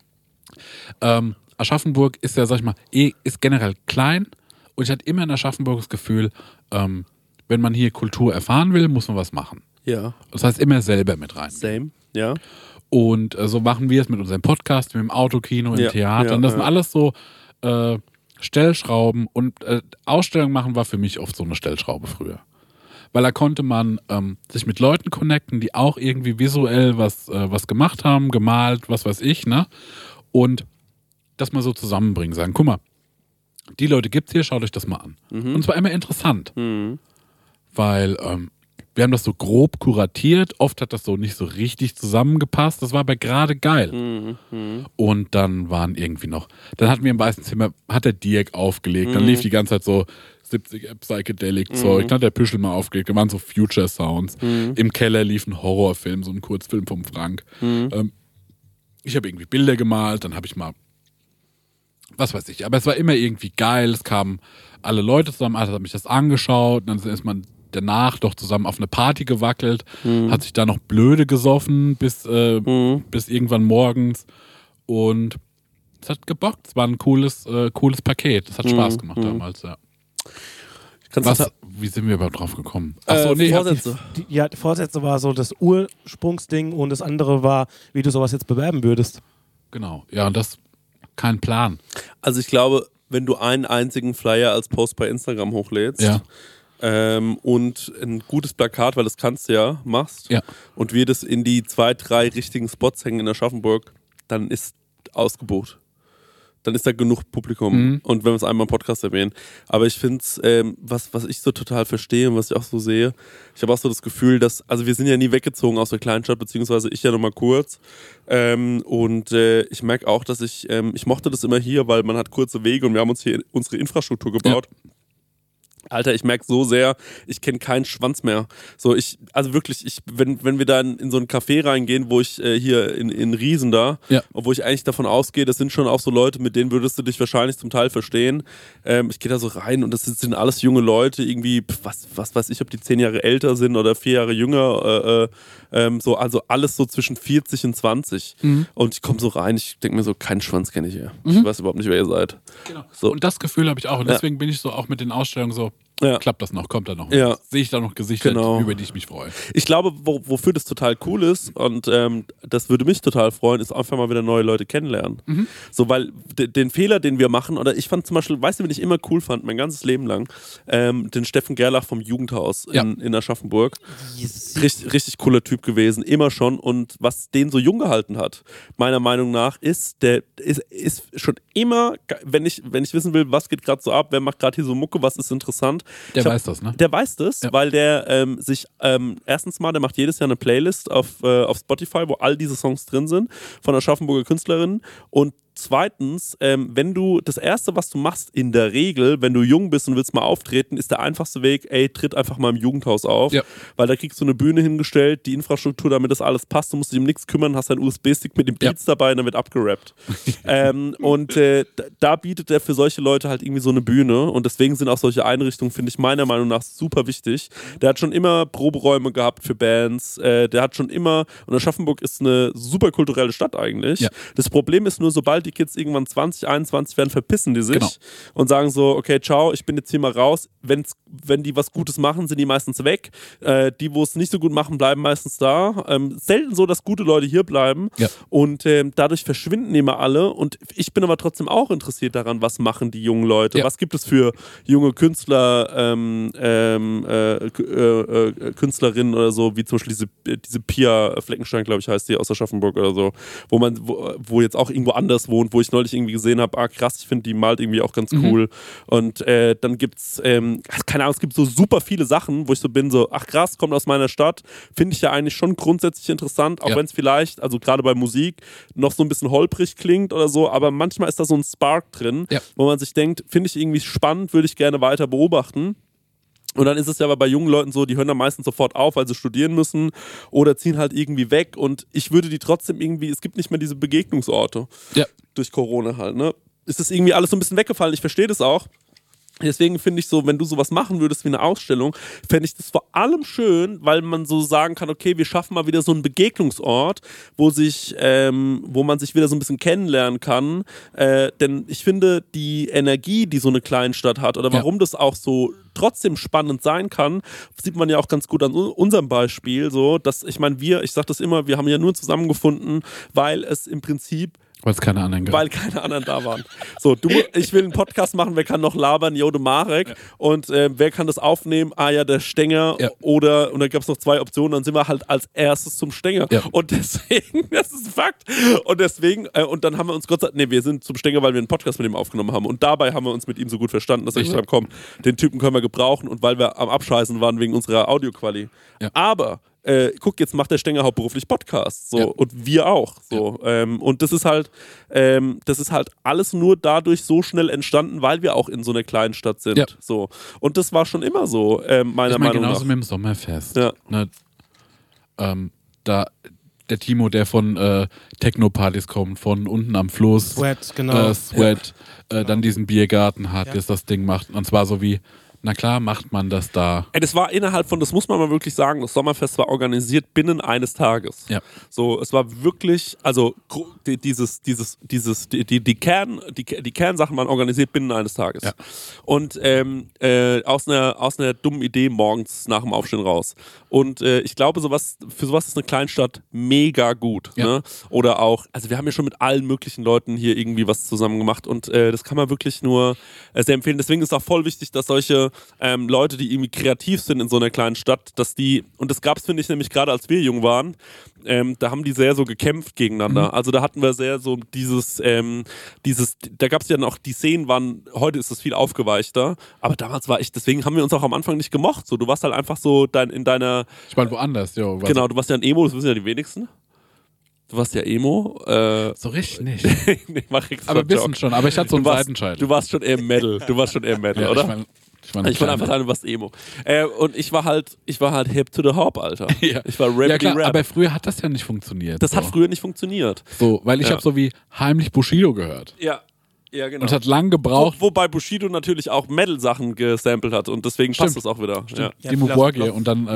Aschaffenburg ist ja, sag ich mal, ist generell klein und ich hatte immer in Aschaffenburg das Gefühl, wenn man hier Kultur erfahren will, muss man was machen. Ja, Das heißt, immer selber mit rein. same. Ja. Und so machen wir es mit unserem Podcast, mit dem Autokino, im Ja, Theater. ja, Und das sind ja. alles so Stellschrauben. Und Ausstellung machen war für mich oft so eine Stellschraube früher. Weil da konnte man sich mit Leuten connecten, die auch irgendwie visuell was gemacht haben, gemalt, was weiß ich, ne? Und das mal so zusammenbringen, sagen, guck mal, die Leute gibt's hier, schaut euch das mal an. Und zwar immer interessant. Weil wir haben das so grob kuratiert, oft hat das so nicht so richtig zusammengepasst, das war aber gerade geil. Und dann waren irgendwie noch, dann hatten wir im Weißen Zimmer, hat der Dirk aufgelegt, dann lief die ganze Zeit so 70er Psychedelic-Zeug, dann hat der Püschel mal aufgelegt, da waren so Future-Sounds. Im Keller lief ein Horrorfilm, so ein Kurzfilm vom Frank. Ich habe irgendwie Bilder gemalt, dann habe ich mal, was weiß ich, aber es war immer irgendwie geil, es kamen alle Leute zusammen, hat mich das angeschaut, dann ist man danach doch zusammen auf eine Party gewackelt, hat sich da noch blöde gesoffen bis irgendwann morgens und es hat gebockt, es war ein cooles Paket, es hat Spaß gemacht damals, ja. Wie sind wir überhaupt drauf gekommen? Achso, nee, Vorsätze. Die Vorsätze war so das Ursprungsding und das andere war, wie du sowas jetzt bewerben würdest. genau, ja, und das, kein Plan. Also ich glaube, wenn du einen einzigen Flyer als Post bei Instagram hochlädst Ja. Und ein gutes Plakat, weil das kannst du ja, machst Ja. und wir das in die 2, 3 richtigen Spots hängen in Aschaffenburg, dann ist ausgebucht. Dann ist da genug Publikum. Und wenn wir es einmal im Podcast erwähnen. Aber ich finde es, was ich so total verstehe und was ich auch so sehe, ich habe auch so das Gefühl, dass, also wir sind ja nie weggezogen aus der Kleinstadt, beziehungsweise ich ja nochmal kurz. Ich merke auch, dass ich mochte das immer hier, weil man hat kurze Wege und wir haben uns hier unsere Infrastruktur gebaut. Ja. Alter, ich merke so sehr, ich kenne keinen Schwanz mehr. So, wenn wir da in so ein Café reingehen, wo ich hier in Riesen da, wo ich eigentlich davon ausgehe, das sind schon auch so Leute, mit denen würdest du dich wahrscheinlich zum Teil verstehen. Ich gehe da so rein und das sind alles junge Leute, irgendwie, was weiß ich, ob die 10 Jahre älter sind oder 4 Jahre jünger, also alles so zwischen 40 und 20. Und ich komme so rein, ich denke mir so, keinen Schwanz kenne ich hier. Ich weiß überhaupt nicht, wer ihr seid. Genau. So. Und das Gefühl habe ich auch. Und deswegen bin ich so auch mit den Ausstellungen so, klappt das noch, kommt da noch. Ja. Sehe ich da noch Gesichter, Genau. über die ich mich freue. Ich glaube, wofür das total cool ist und das würde mich total freuen, ist einfach mal wieder neue Leute kennenlernen. So, weil den Fehler, den wir machen, oder ich fand zum Beispiel, weißt du, wen ich immer cool fand, mein ganzes Leben lang, den Steffen Gerlach vom Jugendhaus in Aschaffenburg. Richtig cooler Typ gewesen, immer schon. Und was den so jung gehalten hat, meiner Meinung nach, ist schon immer, wenn ich wissen will, was geht gerade so ab, wer macht gerade hier so Mucke, was ist interessant. Der weiß das, ne? Der weiß das, weil der sich erstens mal, der macht jedes Jahr eine Playlist auf Spotify, wo all diese Songs drin sind, von Aschaffenburger Künstlerinnen. Und zweitens, wenn du das Erste, was du machst, in der Regel, wenn du jung bist und willst mal auftreten, ist der einfachste Weg, tritt einfach mal im Jugendhaus auf, weil da kriegst du eine Bühne hingestellt, die Infrastruktur, damit das alles passt, du musst dich um nichts kümmern, hast einen USB-Stick mit dem Beats dabei und dann wird abgerappt. Da bietet er für solche Leute halt irgendwie so eine Bühne und deswegen sind auch solche Einrichtungen, finde ich, meiner Meinung nach super wichtig. Der hat schon immer Proberäume gehabt für Bands, der hat schon immer, und Aschaffenburg ist eine super kulturelle Stadt eigentlich. Ja. Das Problem ist nur, sobald die Kids irgendwann 20, 21 werden, verpissen die sich Genau. und sagen so, okay, ciao, ich bin jetzt hier mal raus. Wenn die was Gutes machen, sind die meistens weg. Die, wo es nicht so gut machen, bleiben meistens da. Selten so, dass gute Leute hier bleiben. Ja. Und dadurch verschwinden immer alle. Und ich bin aber trotzdem auch interessiert daran, was machen die jungen Leute. Ja. Was gibt es für junge Künstler, Künstlerinnen oder so, wie zum Beispiel diese Pia Fleckenstein, glaube ich, heißt die, aus Aschaffenburg oder so, wo jetzt auch irgendwo anders wohnt, wo ich neulich irgendwie gesehen habe, krass, ich finde, die malt irgendwie auch ganz cool. Und dann gibt's, keine Ahnung, es gibt so super viele Sachen, wo ich so bin, so, ach krass, kommt aus meiner Stadt, finde ich ja eigentlich schon grundsätzlich interessant, auch wenn es vielleicht, also gerade bei Musik, noch so ein bisschen holprig klingt oder so, aber manchmal ist da so ein Spark drin, wo man sich denkt, finde ich irgendwie spannend, würde ich gerne weiter beobachten. Und dann ist es ja aber bei jungen Leuten so, die hören dann meistens sofort auf, weil sie studieren müssen oder ziehen halt irgendwie weg. Und ich würde die trotzdem irgendwie, es gibt nicht mehr diese Begegnungsorte durch Corona halt, ne? Ist das irgendwie alles so ein bisschen weggefallen. Ich verstehe das auch. Deswegen finde ich so, wenn du sowas machen würdest wie eine Ausstellung, fände ich das vor allem schön, weil man so sagen kann, okay, wir schaffen mal wieder so einen Begegnungsort, wo man sich wieder so ein bisschen kennenlernen kann. Denn ich finde, die Energie, die so eine Kleinstadt hat oder warum das auch so trotzdem spannend sein kann, sieht man ja auch ganz gut an unserem Beispiel. So, dass, ich meine, ich sage das immer, wir haben ja nur zusammengefunden, weil es im Prinzip Weil es keine anderen gab. Weil keine anderen da waren. So, ich will einen Podcast machen, wer kann noch labern? Jo, der Marek. Ja. Und wer kann das aufnehmen? Ah ja, der Stenger. Ja. Und dann gab es noch 2 Optionen, dann sind wir halt als erstes zum Stenger. Ja. Und deswegen, das ist ein Fakt. Und deswegen, und dann haben wir uns wir sind zum Stenger, weil wir einen Podcast mit ihm aufgenommen haben. Und dabei haben wir uns mit ihm so gut verstanden, dass wir gesagt haben, komm, den Typen können wir gebrauchen. Und weil wir am Abscheißen waren wegen unserer Audioquali. Ja. Aber guck, jetzt macht der Stenger hauptberuflich Podcasts, so, und wir auch, so, und das ist halt alles nur dadurch so schnell entstanden, weil wir auch in so einer kleinen Stadt sind, so, und das war schon immer so, meiner Meinung nach. Genauso mit dem Sommerfest, ja. Ne, da der Timo, der von Techno-Partys kommt, von unten am Fluss, Sweat, genau. Dann diesen Biergarten hat, der das Ding macht, und zwar so wie, na klar macht man das da. Das war das muss man mal wirklich sagen, das Sommerfest war organisiert binnen eines Tages. Ja. So, es war wirklich, also die Kernsachen waren organisiert binnen eines Tages. Ja. Und aus einer dummen Idee morgens nach dem Aufstehen raus. Und ich glaube, für sowas ist eine Kleinstadt mega gut. Ja. Ne? Oder auch, also wir haben ja schon mit allen möglichen Leuten hier irgendwie was zusammen gemacht und das kann man wirklich nur sehr empfehlen. Deswegen ist auch voll wichtig, dass solche Leute, die irgendwie kreativ sind in so einer kleinen Stadt, und das gab es, finde ich, nämlich gerade als wir jung waren, da haben die sehr so gekämpft gegeneinander. Mhm. Also da hatten wir sehr so da gab es ja noch, die Szenen heute ist das viel aufgeweichter, aber damals deswegen haben wir uns auch am Anfang nicht gemocht. So, du warst halt einfach so in deiner... Ich war woanders, jo. Genau, du warst ja ein Emo, das wissen ja die wenigsten. Du warst ja Emo. So richtig nicht. Nee, mach ich aber ein bisschen schon, aber ich hatte so einen Seitenscheitel. Du warst schon eher Metal, ja, oder? Ich war einfach sagen, du warst Emo. Und ich war halt hip to the hop, Alter. Ja. Ich war Rap. Aber früher hat das ja nicht funktioniert. Das hat früher nicht funktioniert. So, weil ich habe so wie heimlich Bushido gehört. Ja. Ja, genau. Und es hat lang gebraucht. Wobei Bushido natürlich auch Metal-Sachen gesampelt hat und deswegen passt das auch wieder. Stimmt. Ja. Dimo Borgir und dann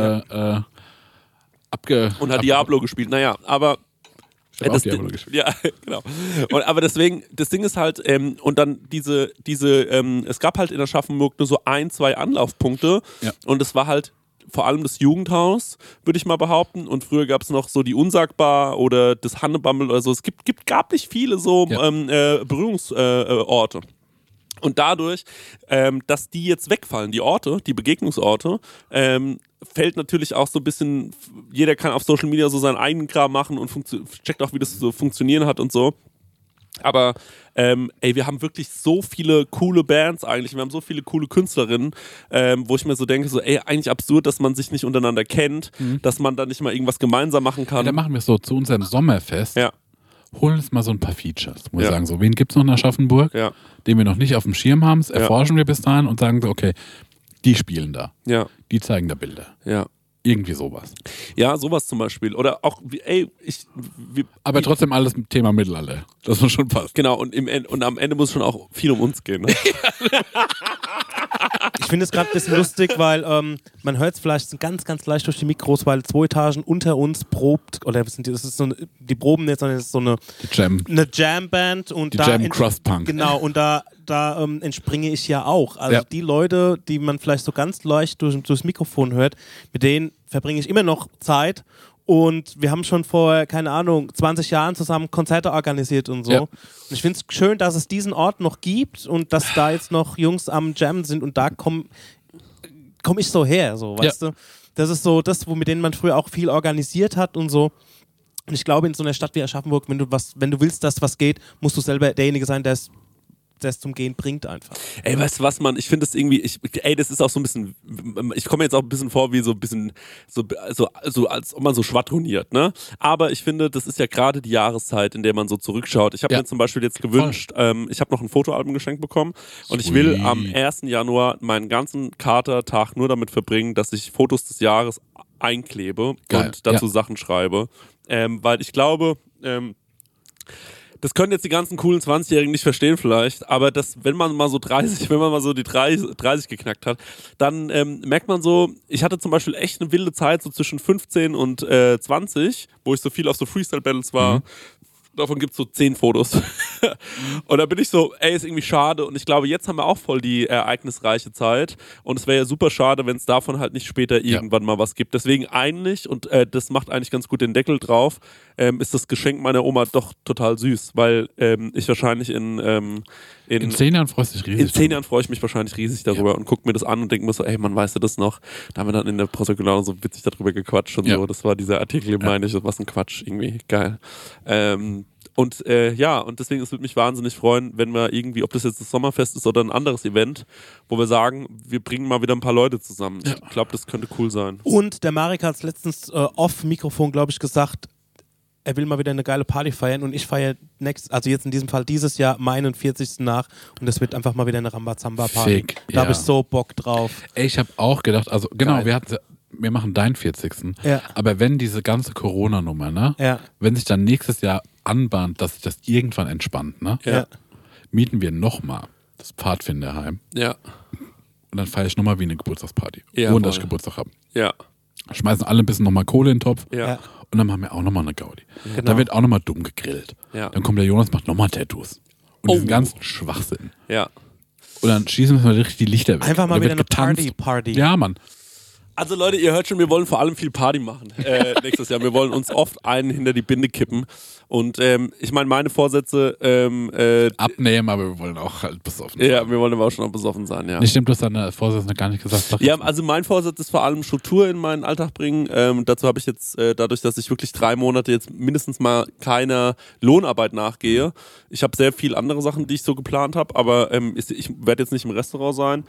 und hat Diablo gespielt. Naja, aber ja, genau. Aber deswegen, das Ding ist halt, und dann es gab halt in Aschaffenburg nur so 1-2 Anlaufpunkte und es war halt vor allem das Jugendhaus, würde ich mal behaupten, und früher gab es noch so die Unsagbar oder das Hannebammel oder so. Es gab nicht viele so Berührungsorte. Und dadurch, dass die jetzt wegfallen, die Orte, die Begegnungsorte, fällt natürlich auch so ein bisschen, jeder kann auf Social Media so seinen eigenen Kram machen und checkt auch, wie das so funktionieren hat und so. Aber wir haben wirklich so viele coole Bands eigentlich, wir haben so viele coole Künstlerinnen, wo ich mir so denke, eigentlich absurd, dass man sich nicht untereinander kennt, dass man da nicht mal irgendwas gemeinsam machen kann. Ja, dann machen wir es so, zu unserem Sommerfest. Ja. Holen uns mal so ein paar Features. Muss ich sagen, so, wen gibt es noch in Aschaffenburg, den wir noch nicht auf dem Schirm haben, erforschen wir bis dahin und sagen so, okay, die spielen da. Ja. Die zeigen da Bilder. Ja. Irgendwie sowas. Ja, sowas zum Beispiel. Oder auch, Aber trotzdem alles mit Thema Mittelalter. Das muss schon passen. genau, und am Ende muss schon auch viel um uns gehen. Ne? Ich finde es gerade ein bisschen lustig, weil man hört es vielleicht ganz, ganz leicht durch die Mikros, weil 2 Etagen unter uns probt, oder das ist so die proben jetzt, sondern es ist so eine Jam-Band. Und die da Jam Crust Punk. Genau, und da entspringe ich ja auch. Also die Leute, die man vielleicht so ganz leicht durchs Mikrofon hört, mit denen verbringe ich immer noch Zeit. Und wir haben schon vor, keine Ahnung, 20 Jahren zusammen Konzerte organisiert und so. Ja. Und ich finde es schön, dass es diesen Ort noch gibt und dass da jetzt noch Jungs am Jammen sind und da komm ich so her, so, weißt du? Das ist so das, mit denen man früher auch viel organisiert hat und so. Und ich glaube, in so einer Stadt wie Aschaffenburg, wenn du willst, dass was geht, musst du selber derjenige sein, der es zum Gehen bringt einfach. Ey, weißt du was, Mann? Ich finde das irgendwie, das ist auch so ein bisschen, ich komme mir jetzt auch ein bisschen vor wie so ein bisschen, so als ob man so schwadroniert, ne? Aber ich finde, das ist ja gerade die Jahreszeit, in der man so zurückschaut. Ich habe mir zum Beispiel jetzt gewünscht, ich habe noch ein Fotoalbum geschenkt bekommen und ich will am 1. Januar meinen ganzen Katertag nur damit verbringen, dass ich Fotos des Jahres einklebe und dazu Sachen schreibe. Weil ich glaube, das können jetzt die ganzen coolen 20-Jährigen nicht verstehen vielleicht, aber wenn man mal so die 30 geknackt hat, dann merkt man so, ich hatte zum Beispiel echt eine wilde Zeit, so zwischen 15 und 20, wo ich so viel auf so Freestyle-Battles war. Davon gibt es so 10 Fotos. Und da bin ich so, ist irgendwie schade. Und ich glaube, jetzt haben wir auch voll die ereignisreiche Zeit. Und es wäre ja super schade, wenn es davon halt nicht später irgendwann mal was gibt. Deswegen eigentlich, und das macht eigentlich ganz gut den Deckel drauf, ist das Geschenk meiner Oma doch total süß. Weil ich wahrscheinlich in 10 Jahren freust du dich riesig. In 10 Jahren freue ich mich wahrscheinlich riesig darüber und gucke mir das an und denke mir so, man, weißt du das noch? Da haben wir dann in der Protokollare so witzig darüber gequatscht und so. Das war dieser Artikel, meine ich, was ein Quatsch, irgendwie geil. Und deswegen, es würde mich wahnsinnig freuen, wenn wir irgendwie, ob das jetzt das Sommerfest ist oder ein anderes Event, wo wir sagen, wir bringen mal wieder ein paar Leute zusammen. Ich glaube, das könnte cool sein. Und der Marek hat es letztens off-Mikrofon, glaube ich, gesagt, er will mal wieder eine geile Party feiern und ich feiere also jetzt in diesem Fall dieses Jahr meinen 40. nach und es wird einfach mal wieder eine Rambazamba-Party. Da habe ich so Bock drauf. Ey, ich habe auch gedacht, also genau, wir machen deinen 40. Aber wenn diese ganze Corona-Nummer, ne, wenn sich dann nächstes Jahr anbahnt, dass sich das irgendwann entspannt, ne, mieten wir nochmal das Pfadfinderheim. Ja. Und dann feiere ich nochmal wie eine Geburtstagsparty. Ohne dass ich Geburtstag habe. Ja. Schmeißen alle ein bisschen nochmal Kohle in den Topf. Ja. Und dann machen wir auch nochmal eine Gaudi. Genau. Da wird auch nochmal dumm gegrillt. Ja. Dann kommt der Jonas, macht nochmal Tattoos. Und diesen ganzen Schwachsinn. Ja. Und dann schießen wir mal richtig die Lichter weg. Einfach mal wieder eine Party. Ja, Mann. Also Leute, ihr hört schon, wir wollen vor allem viel Party machen nächstes Jahr. Wir wollen uns oft einen hinter die Binde kippen. Und ich meine, meine Vorsätze... abnehmen, aber wir wollen auch halt besoffen sein. Ja, wir wollen aber auch schon noch besoffen sein, ja. Nicht stimmt, du hast deine Vorsätze noch gar nicht gesagt. Ja, also mein Vorsatz ist vor allem Struktur in meinen Alltag bringen. Dazu habe ich jetzt, dadurch, dass ich wirklich 3 Monate jetzt mindestens mal keiner Lohnarbeit nachgehe. Ich habe sehr viel andere Sachen, die ich so geplant habe, aber ich werde jetzt nicht im Restaurant sein.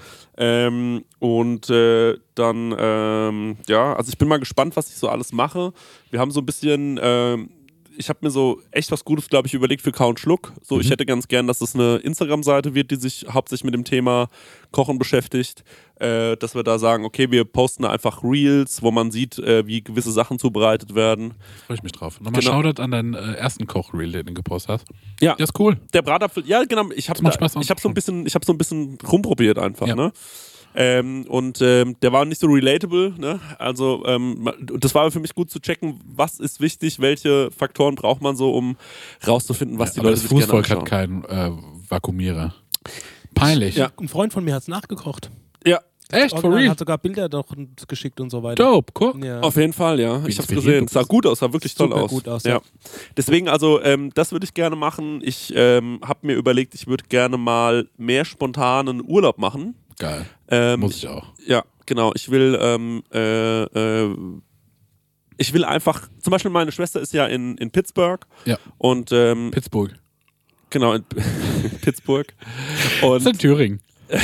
Also ich bin mal gespannt, was ich so alles mache. Wir haben so ein bisschen, ich habe mir so echt was Gutes, glaube ich, überlegt für Kau und Schluck. So, ich hätte ganz gern, dass es eine Instagram-Seite wird, die sich hauptsächlich mit dem Thema Kochen beschäftigt. Dass wir da sagen, okay, wir posten da einfach Reels, wo man sieht, wie gewisse Sachen zubereitet werden. Freue ich mich drauf. Nochmal Shoutout an deinen ersten Koch-Reel, den du gepostet hast. Ja. Der ist cool. Der Bratapfel, ja genau. Ich habe so ein bisschen rumprobiert einfach, ne? Der war nicht so relatable, ne? Also das war für mich gut zu checken, was ist wichtig, welche Faktoren braucht man so, um rauszufinden, was die Leute sich gerne anschauen. Das Fußvolk hat keinen Vakuumierer. Peinlich. Ja. Ein Freund von mir hat es nachgekocht. Ja. Echt? For real? Hat sogar Bilder doch geschickt und so weiter. Dope, cool. Ja. Auf jeden Fall, ja. Ich hab's gesehen. Es sah gut aus, sah wirklich toll aus. Gut aus, ja. Deswegen, also, das würde ich gerne machen. Ich habe mir überlegt, ich würde gerne mal mehr spontanen Urlaub machen. Geil. Muss ich auch. Ja, genau. Ich will einfach, zum Beispiel meine Schwester ist ja in Pittsburgh. Ja. Und, Pittsburgh. Genau, in Pittsburgh. Und das ist in Thüringen.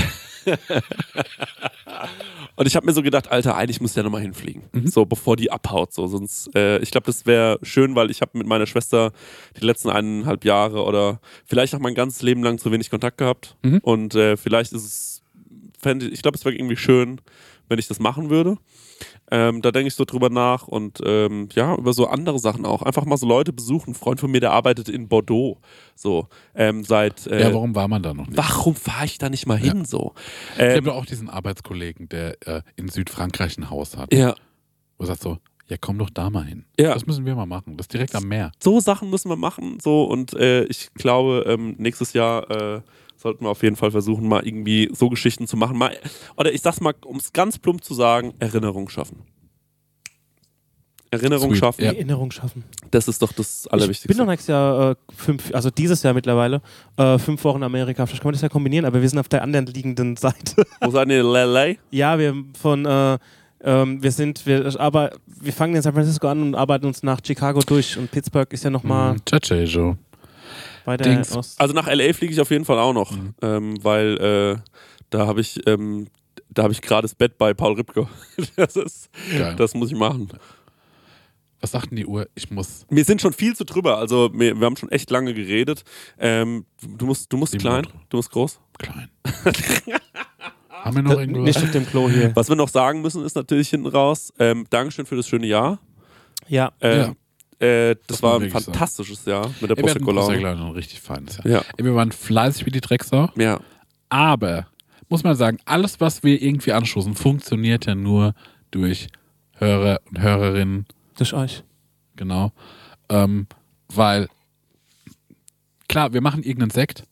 Und ich habe mir so gedacht, Alter, eigentlich muss ich ja nochmal hinfliegen. So, bevor die abhaut. So. Sonst, ich glaube, das wäre schön, weil ich habe mit meiner Schwester die letzten 1,5 Jahre oder vielleicht auch mein ganzes Leben lang zu wenig Kontakt gehabt. Und vielleicht ist es, ich glaube, es wäre irgendwie schön, wenn ich das machen würde. Da denke ich so drüber nach und über so andere Sachen auch. Einfach mal so Leute besuchen. Ein Freund von mir, der arbeitet in Bordeaux. So, warum war man da noch nicht? Warum fahre ich da nicht mal hin? So? Ich habe auch diesen Arbeitskollegen, der in Südfrankreich ein Haus hat. Ja. Wo sagt so, ja komm doch da mal hin. Ja. Das müssen wir mal machen. Das ist direkt am Meer. So Sachen müssen wir machen. So, und ich glaube, nächstes Jahr sollten wir auf jeden Fall versuchen, mal irgendwie so Geschichten zu machen. Oder ich sag's mal, um es ganz plump zu sagen, Erinnerung schaffen. Erinnerung Sweet, schaffen. ja. Erinnerung schaffen. Das ist doch das Ich Allerwichtigste. bin noch nächstes Jahr dieses Jahr mittlerweile, 5 Wochen in Amerika. Vielleicht kann man das ja kombinieren, aber wir sind auf der anderen liegenden Seite. Wo seid ihr in LA? Ja, wir fangen in San Francisco an und arbeiten uns nach Chicago durch. Und Pittsburgh ist ja nochmal Joe. weiter Dings. Ost. Also nach LA fliege ich auf jeden Fall auch noch, weil da habe ich gerade das Bett bei Paul Ripke. Geil. Das muss ich machen. Was sagt denn die Uhr? Ich muss. Wir sind schon viel zu drüber, also wir haben schon echt lange geredet. Du musst klein, du musst groß. Klein. Haben wir noch irgendwo? Nicht auf dem Klo hier. Was wir noch sagen müssen, ist natürlich hinten raus, Dankeschön für das schöne Jahr. Ja. Das war ein wirklich sagen. fantastisches Jahr mit der Wir hatten Prosecco-Laune. ein richtig feines Jahr. Ja. Wir waren fleißig wie die Drecksau, Ja. aber muss man sagen, alles, was wir irgendwie anstoßen, funktioniert ja nur durch Hörer und Hörerinnen. Durch euch. Genau. Weil, klar, wir machen irgendeinen Sekt,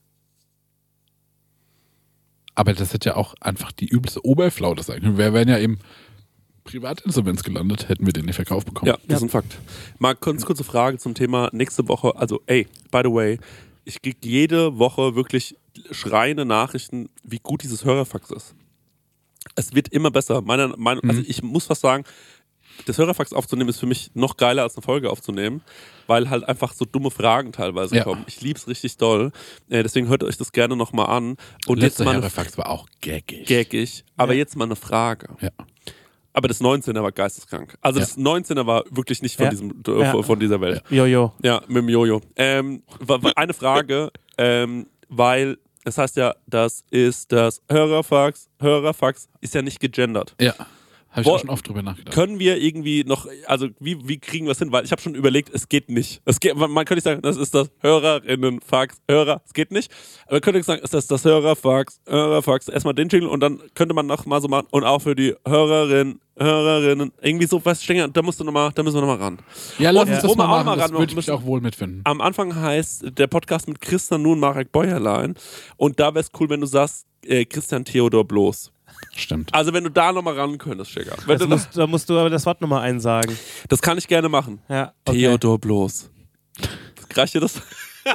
aber das hat ja auch einfach die übelste Oberflaute sein können. Wir wären ja im Privatinsolvenz gelandet, hätten wir den nicht verkauft bekommen. Ja, das ist ein Fakt. Mal kurze Frage zum Thema nächste Woche. Also, by the way, ich kriege jede Woche wirklich schreiende Nachrichten, wie gut dieses Hörerfax ist. Es wird immer besser. Meiner Meinung, also ich muss fast sagen, das Hörerfax aufzunehmen ist für mich noch geiler als eine Folge aufzunehmen, weil halt einfach so dumme Fragen teilweise kommen. Ich lieb's richtig doll. Deswegen hört euch das gerne nochmal an. Und Letzter jetzt mal Hörerfax war auch gaggig. gaggig. Aber jetzt mal eine Frage. Ja. Aber das 19er war geisteskrank. Also das 19er war wirklich nicht von von dieser Welt. Jojo. Ja, mit dem Jojo. Eine Frage, weil es heißt ja, das ist das Hörerfax. Hörerfax ist ja nicht gegendert. Ja. Habe ich auch schon oft drüber nachgedacht. Können wir irgendwie noch, also wie kriegen wir es hin? Weil ich habe schon überlegt, es geht nicht. Man könnte nicht sagen, das ist das Hörerinnenfax, es geht nicht. Aber man könnte sagen, ist das Hörerfax, erstmal den Jingle und dann könnte man noch mal so machen und auch für die Hörerinnen, irgendwie so was, da müssen wir nochmal ran. Ja, lass Und uns das wo wir mal auch machen, mal das ran würde ich müssen- auch wohl mitfinden. Am Anfang heißt der Podcast mit Christian Nun, Marek Bäuerlein und da wäre es cool, wenn du sagst, Christian Theodor Bloß. Stimmt. Also wenn du da nochmal ran könntest, Schicker. Da musst du aber das Wort nochmal einsagen. Das kann ich gerne machen. Ja, okay. Theodor Bloß. Reicht dir das?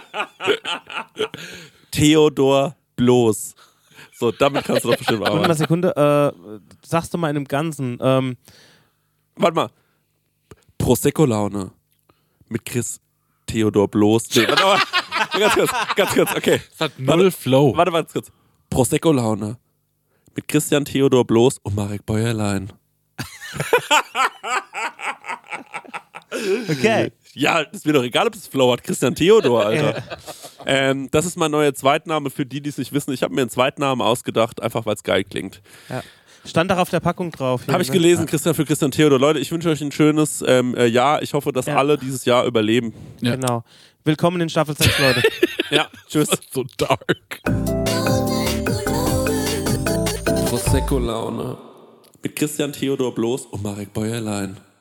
Theodor Bloß. So, damit kannst du doch bestimmt Warte mal arbeiten. Sekunde, sagst du mal in einem Ganzen. Warte mal. Prosecco-Laune. Mit Chris Theodor Bloß. Nee, warte mal. Ganz kurz, okay. Das hat null Flow. Warte mal kurz. Prosecco-Laune. Mit Christian Theodor Bloß und Marek Bäuerlein. Okay. Ja, ist mir doch egal, ob es Flow hat. Christian Theodor, Alter. Das ist mein neuer Zweitname für die, die es nicht wissen. Ich habe mir einen Zweitnamen ausgedacht, einfach weil es geil klingt. Ja. Stand doch auf der Packung drauf. hier, Habe ich ne? gelesen, Christian für Christian Theodor. Leute, ich wünsche euch ein schönes Jahr. Ich hoffe, dass alle dieses Jahr überleben. Ja. Genau. Willkommen in Staffel 6, Leute. Ja, tschüss. So dark. Prosecco-Laune. Mit Christian Theodor Bloß und Marek Bäuerlein.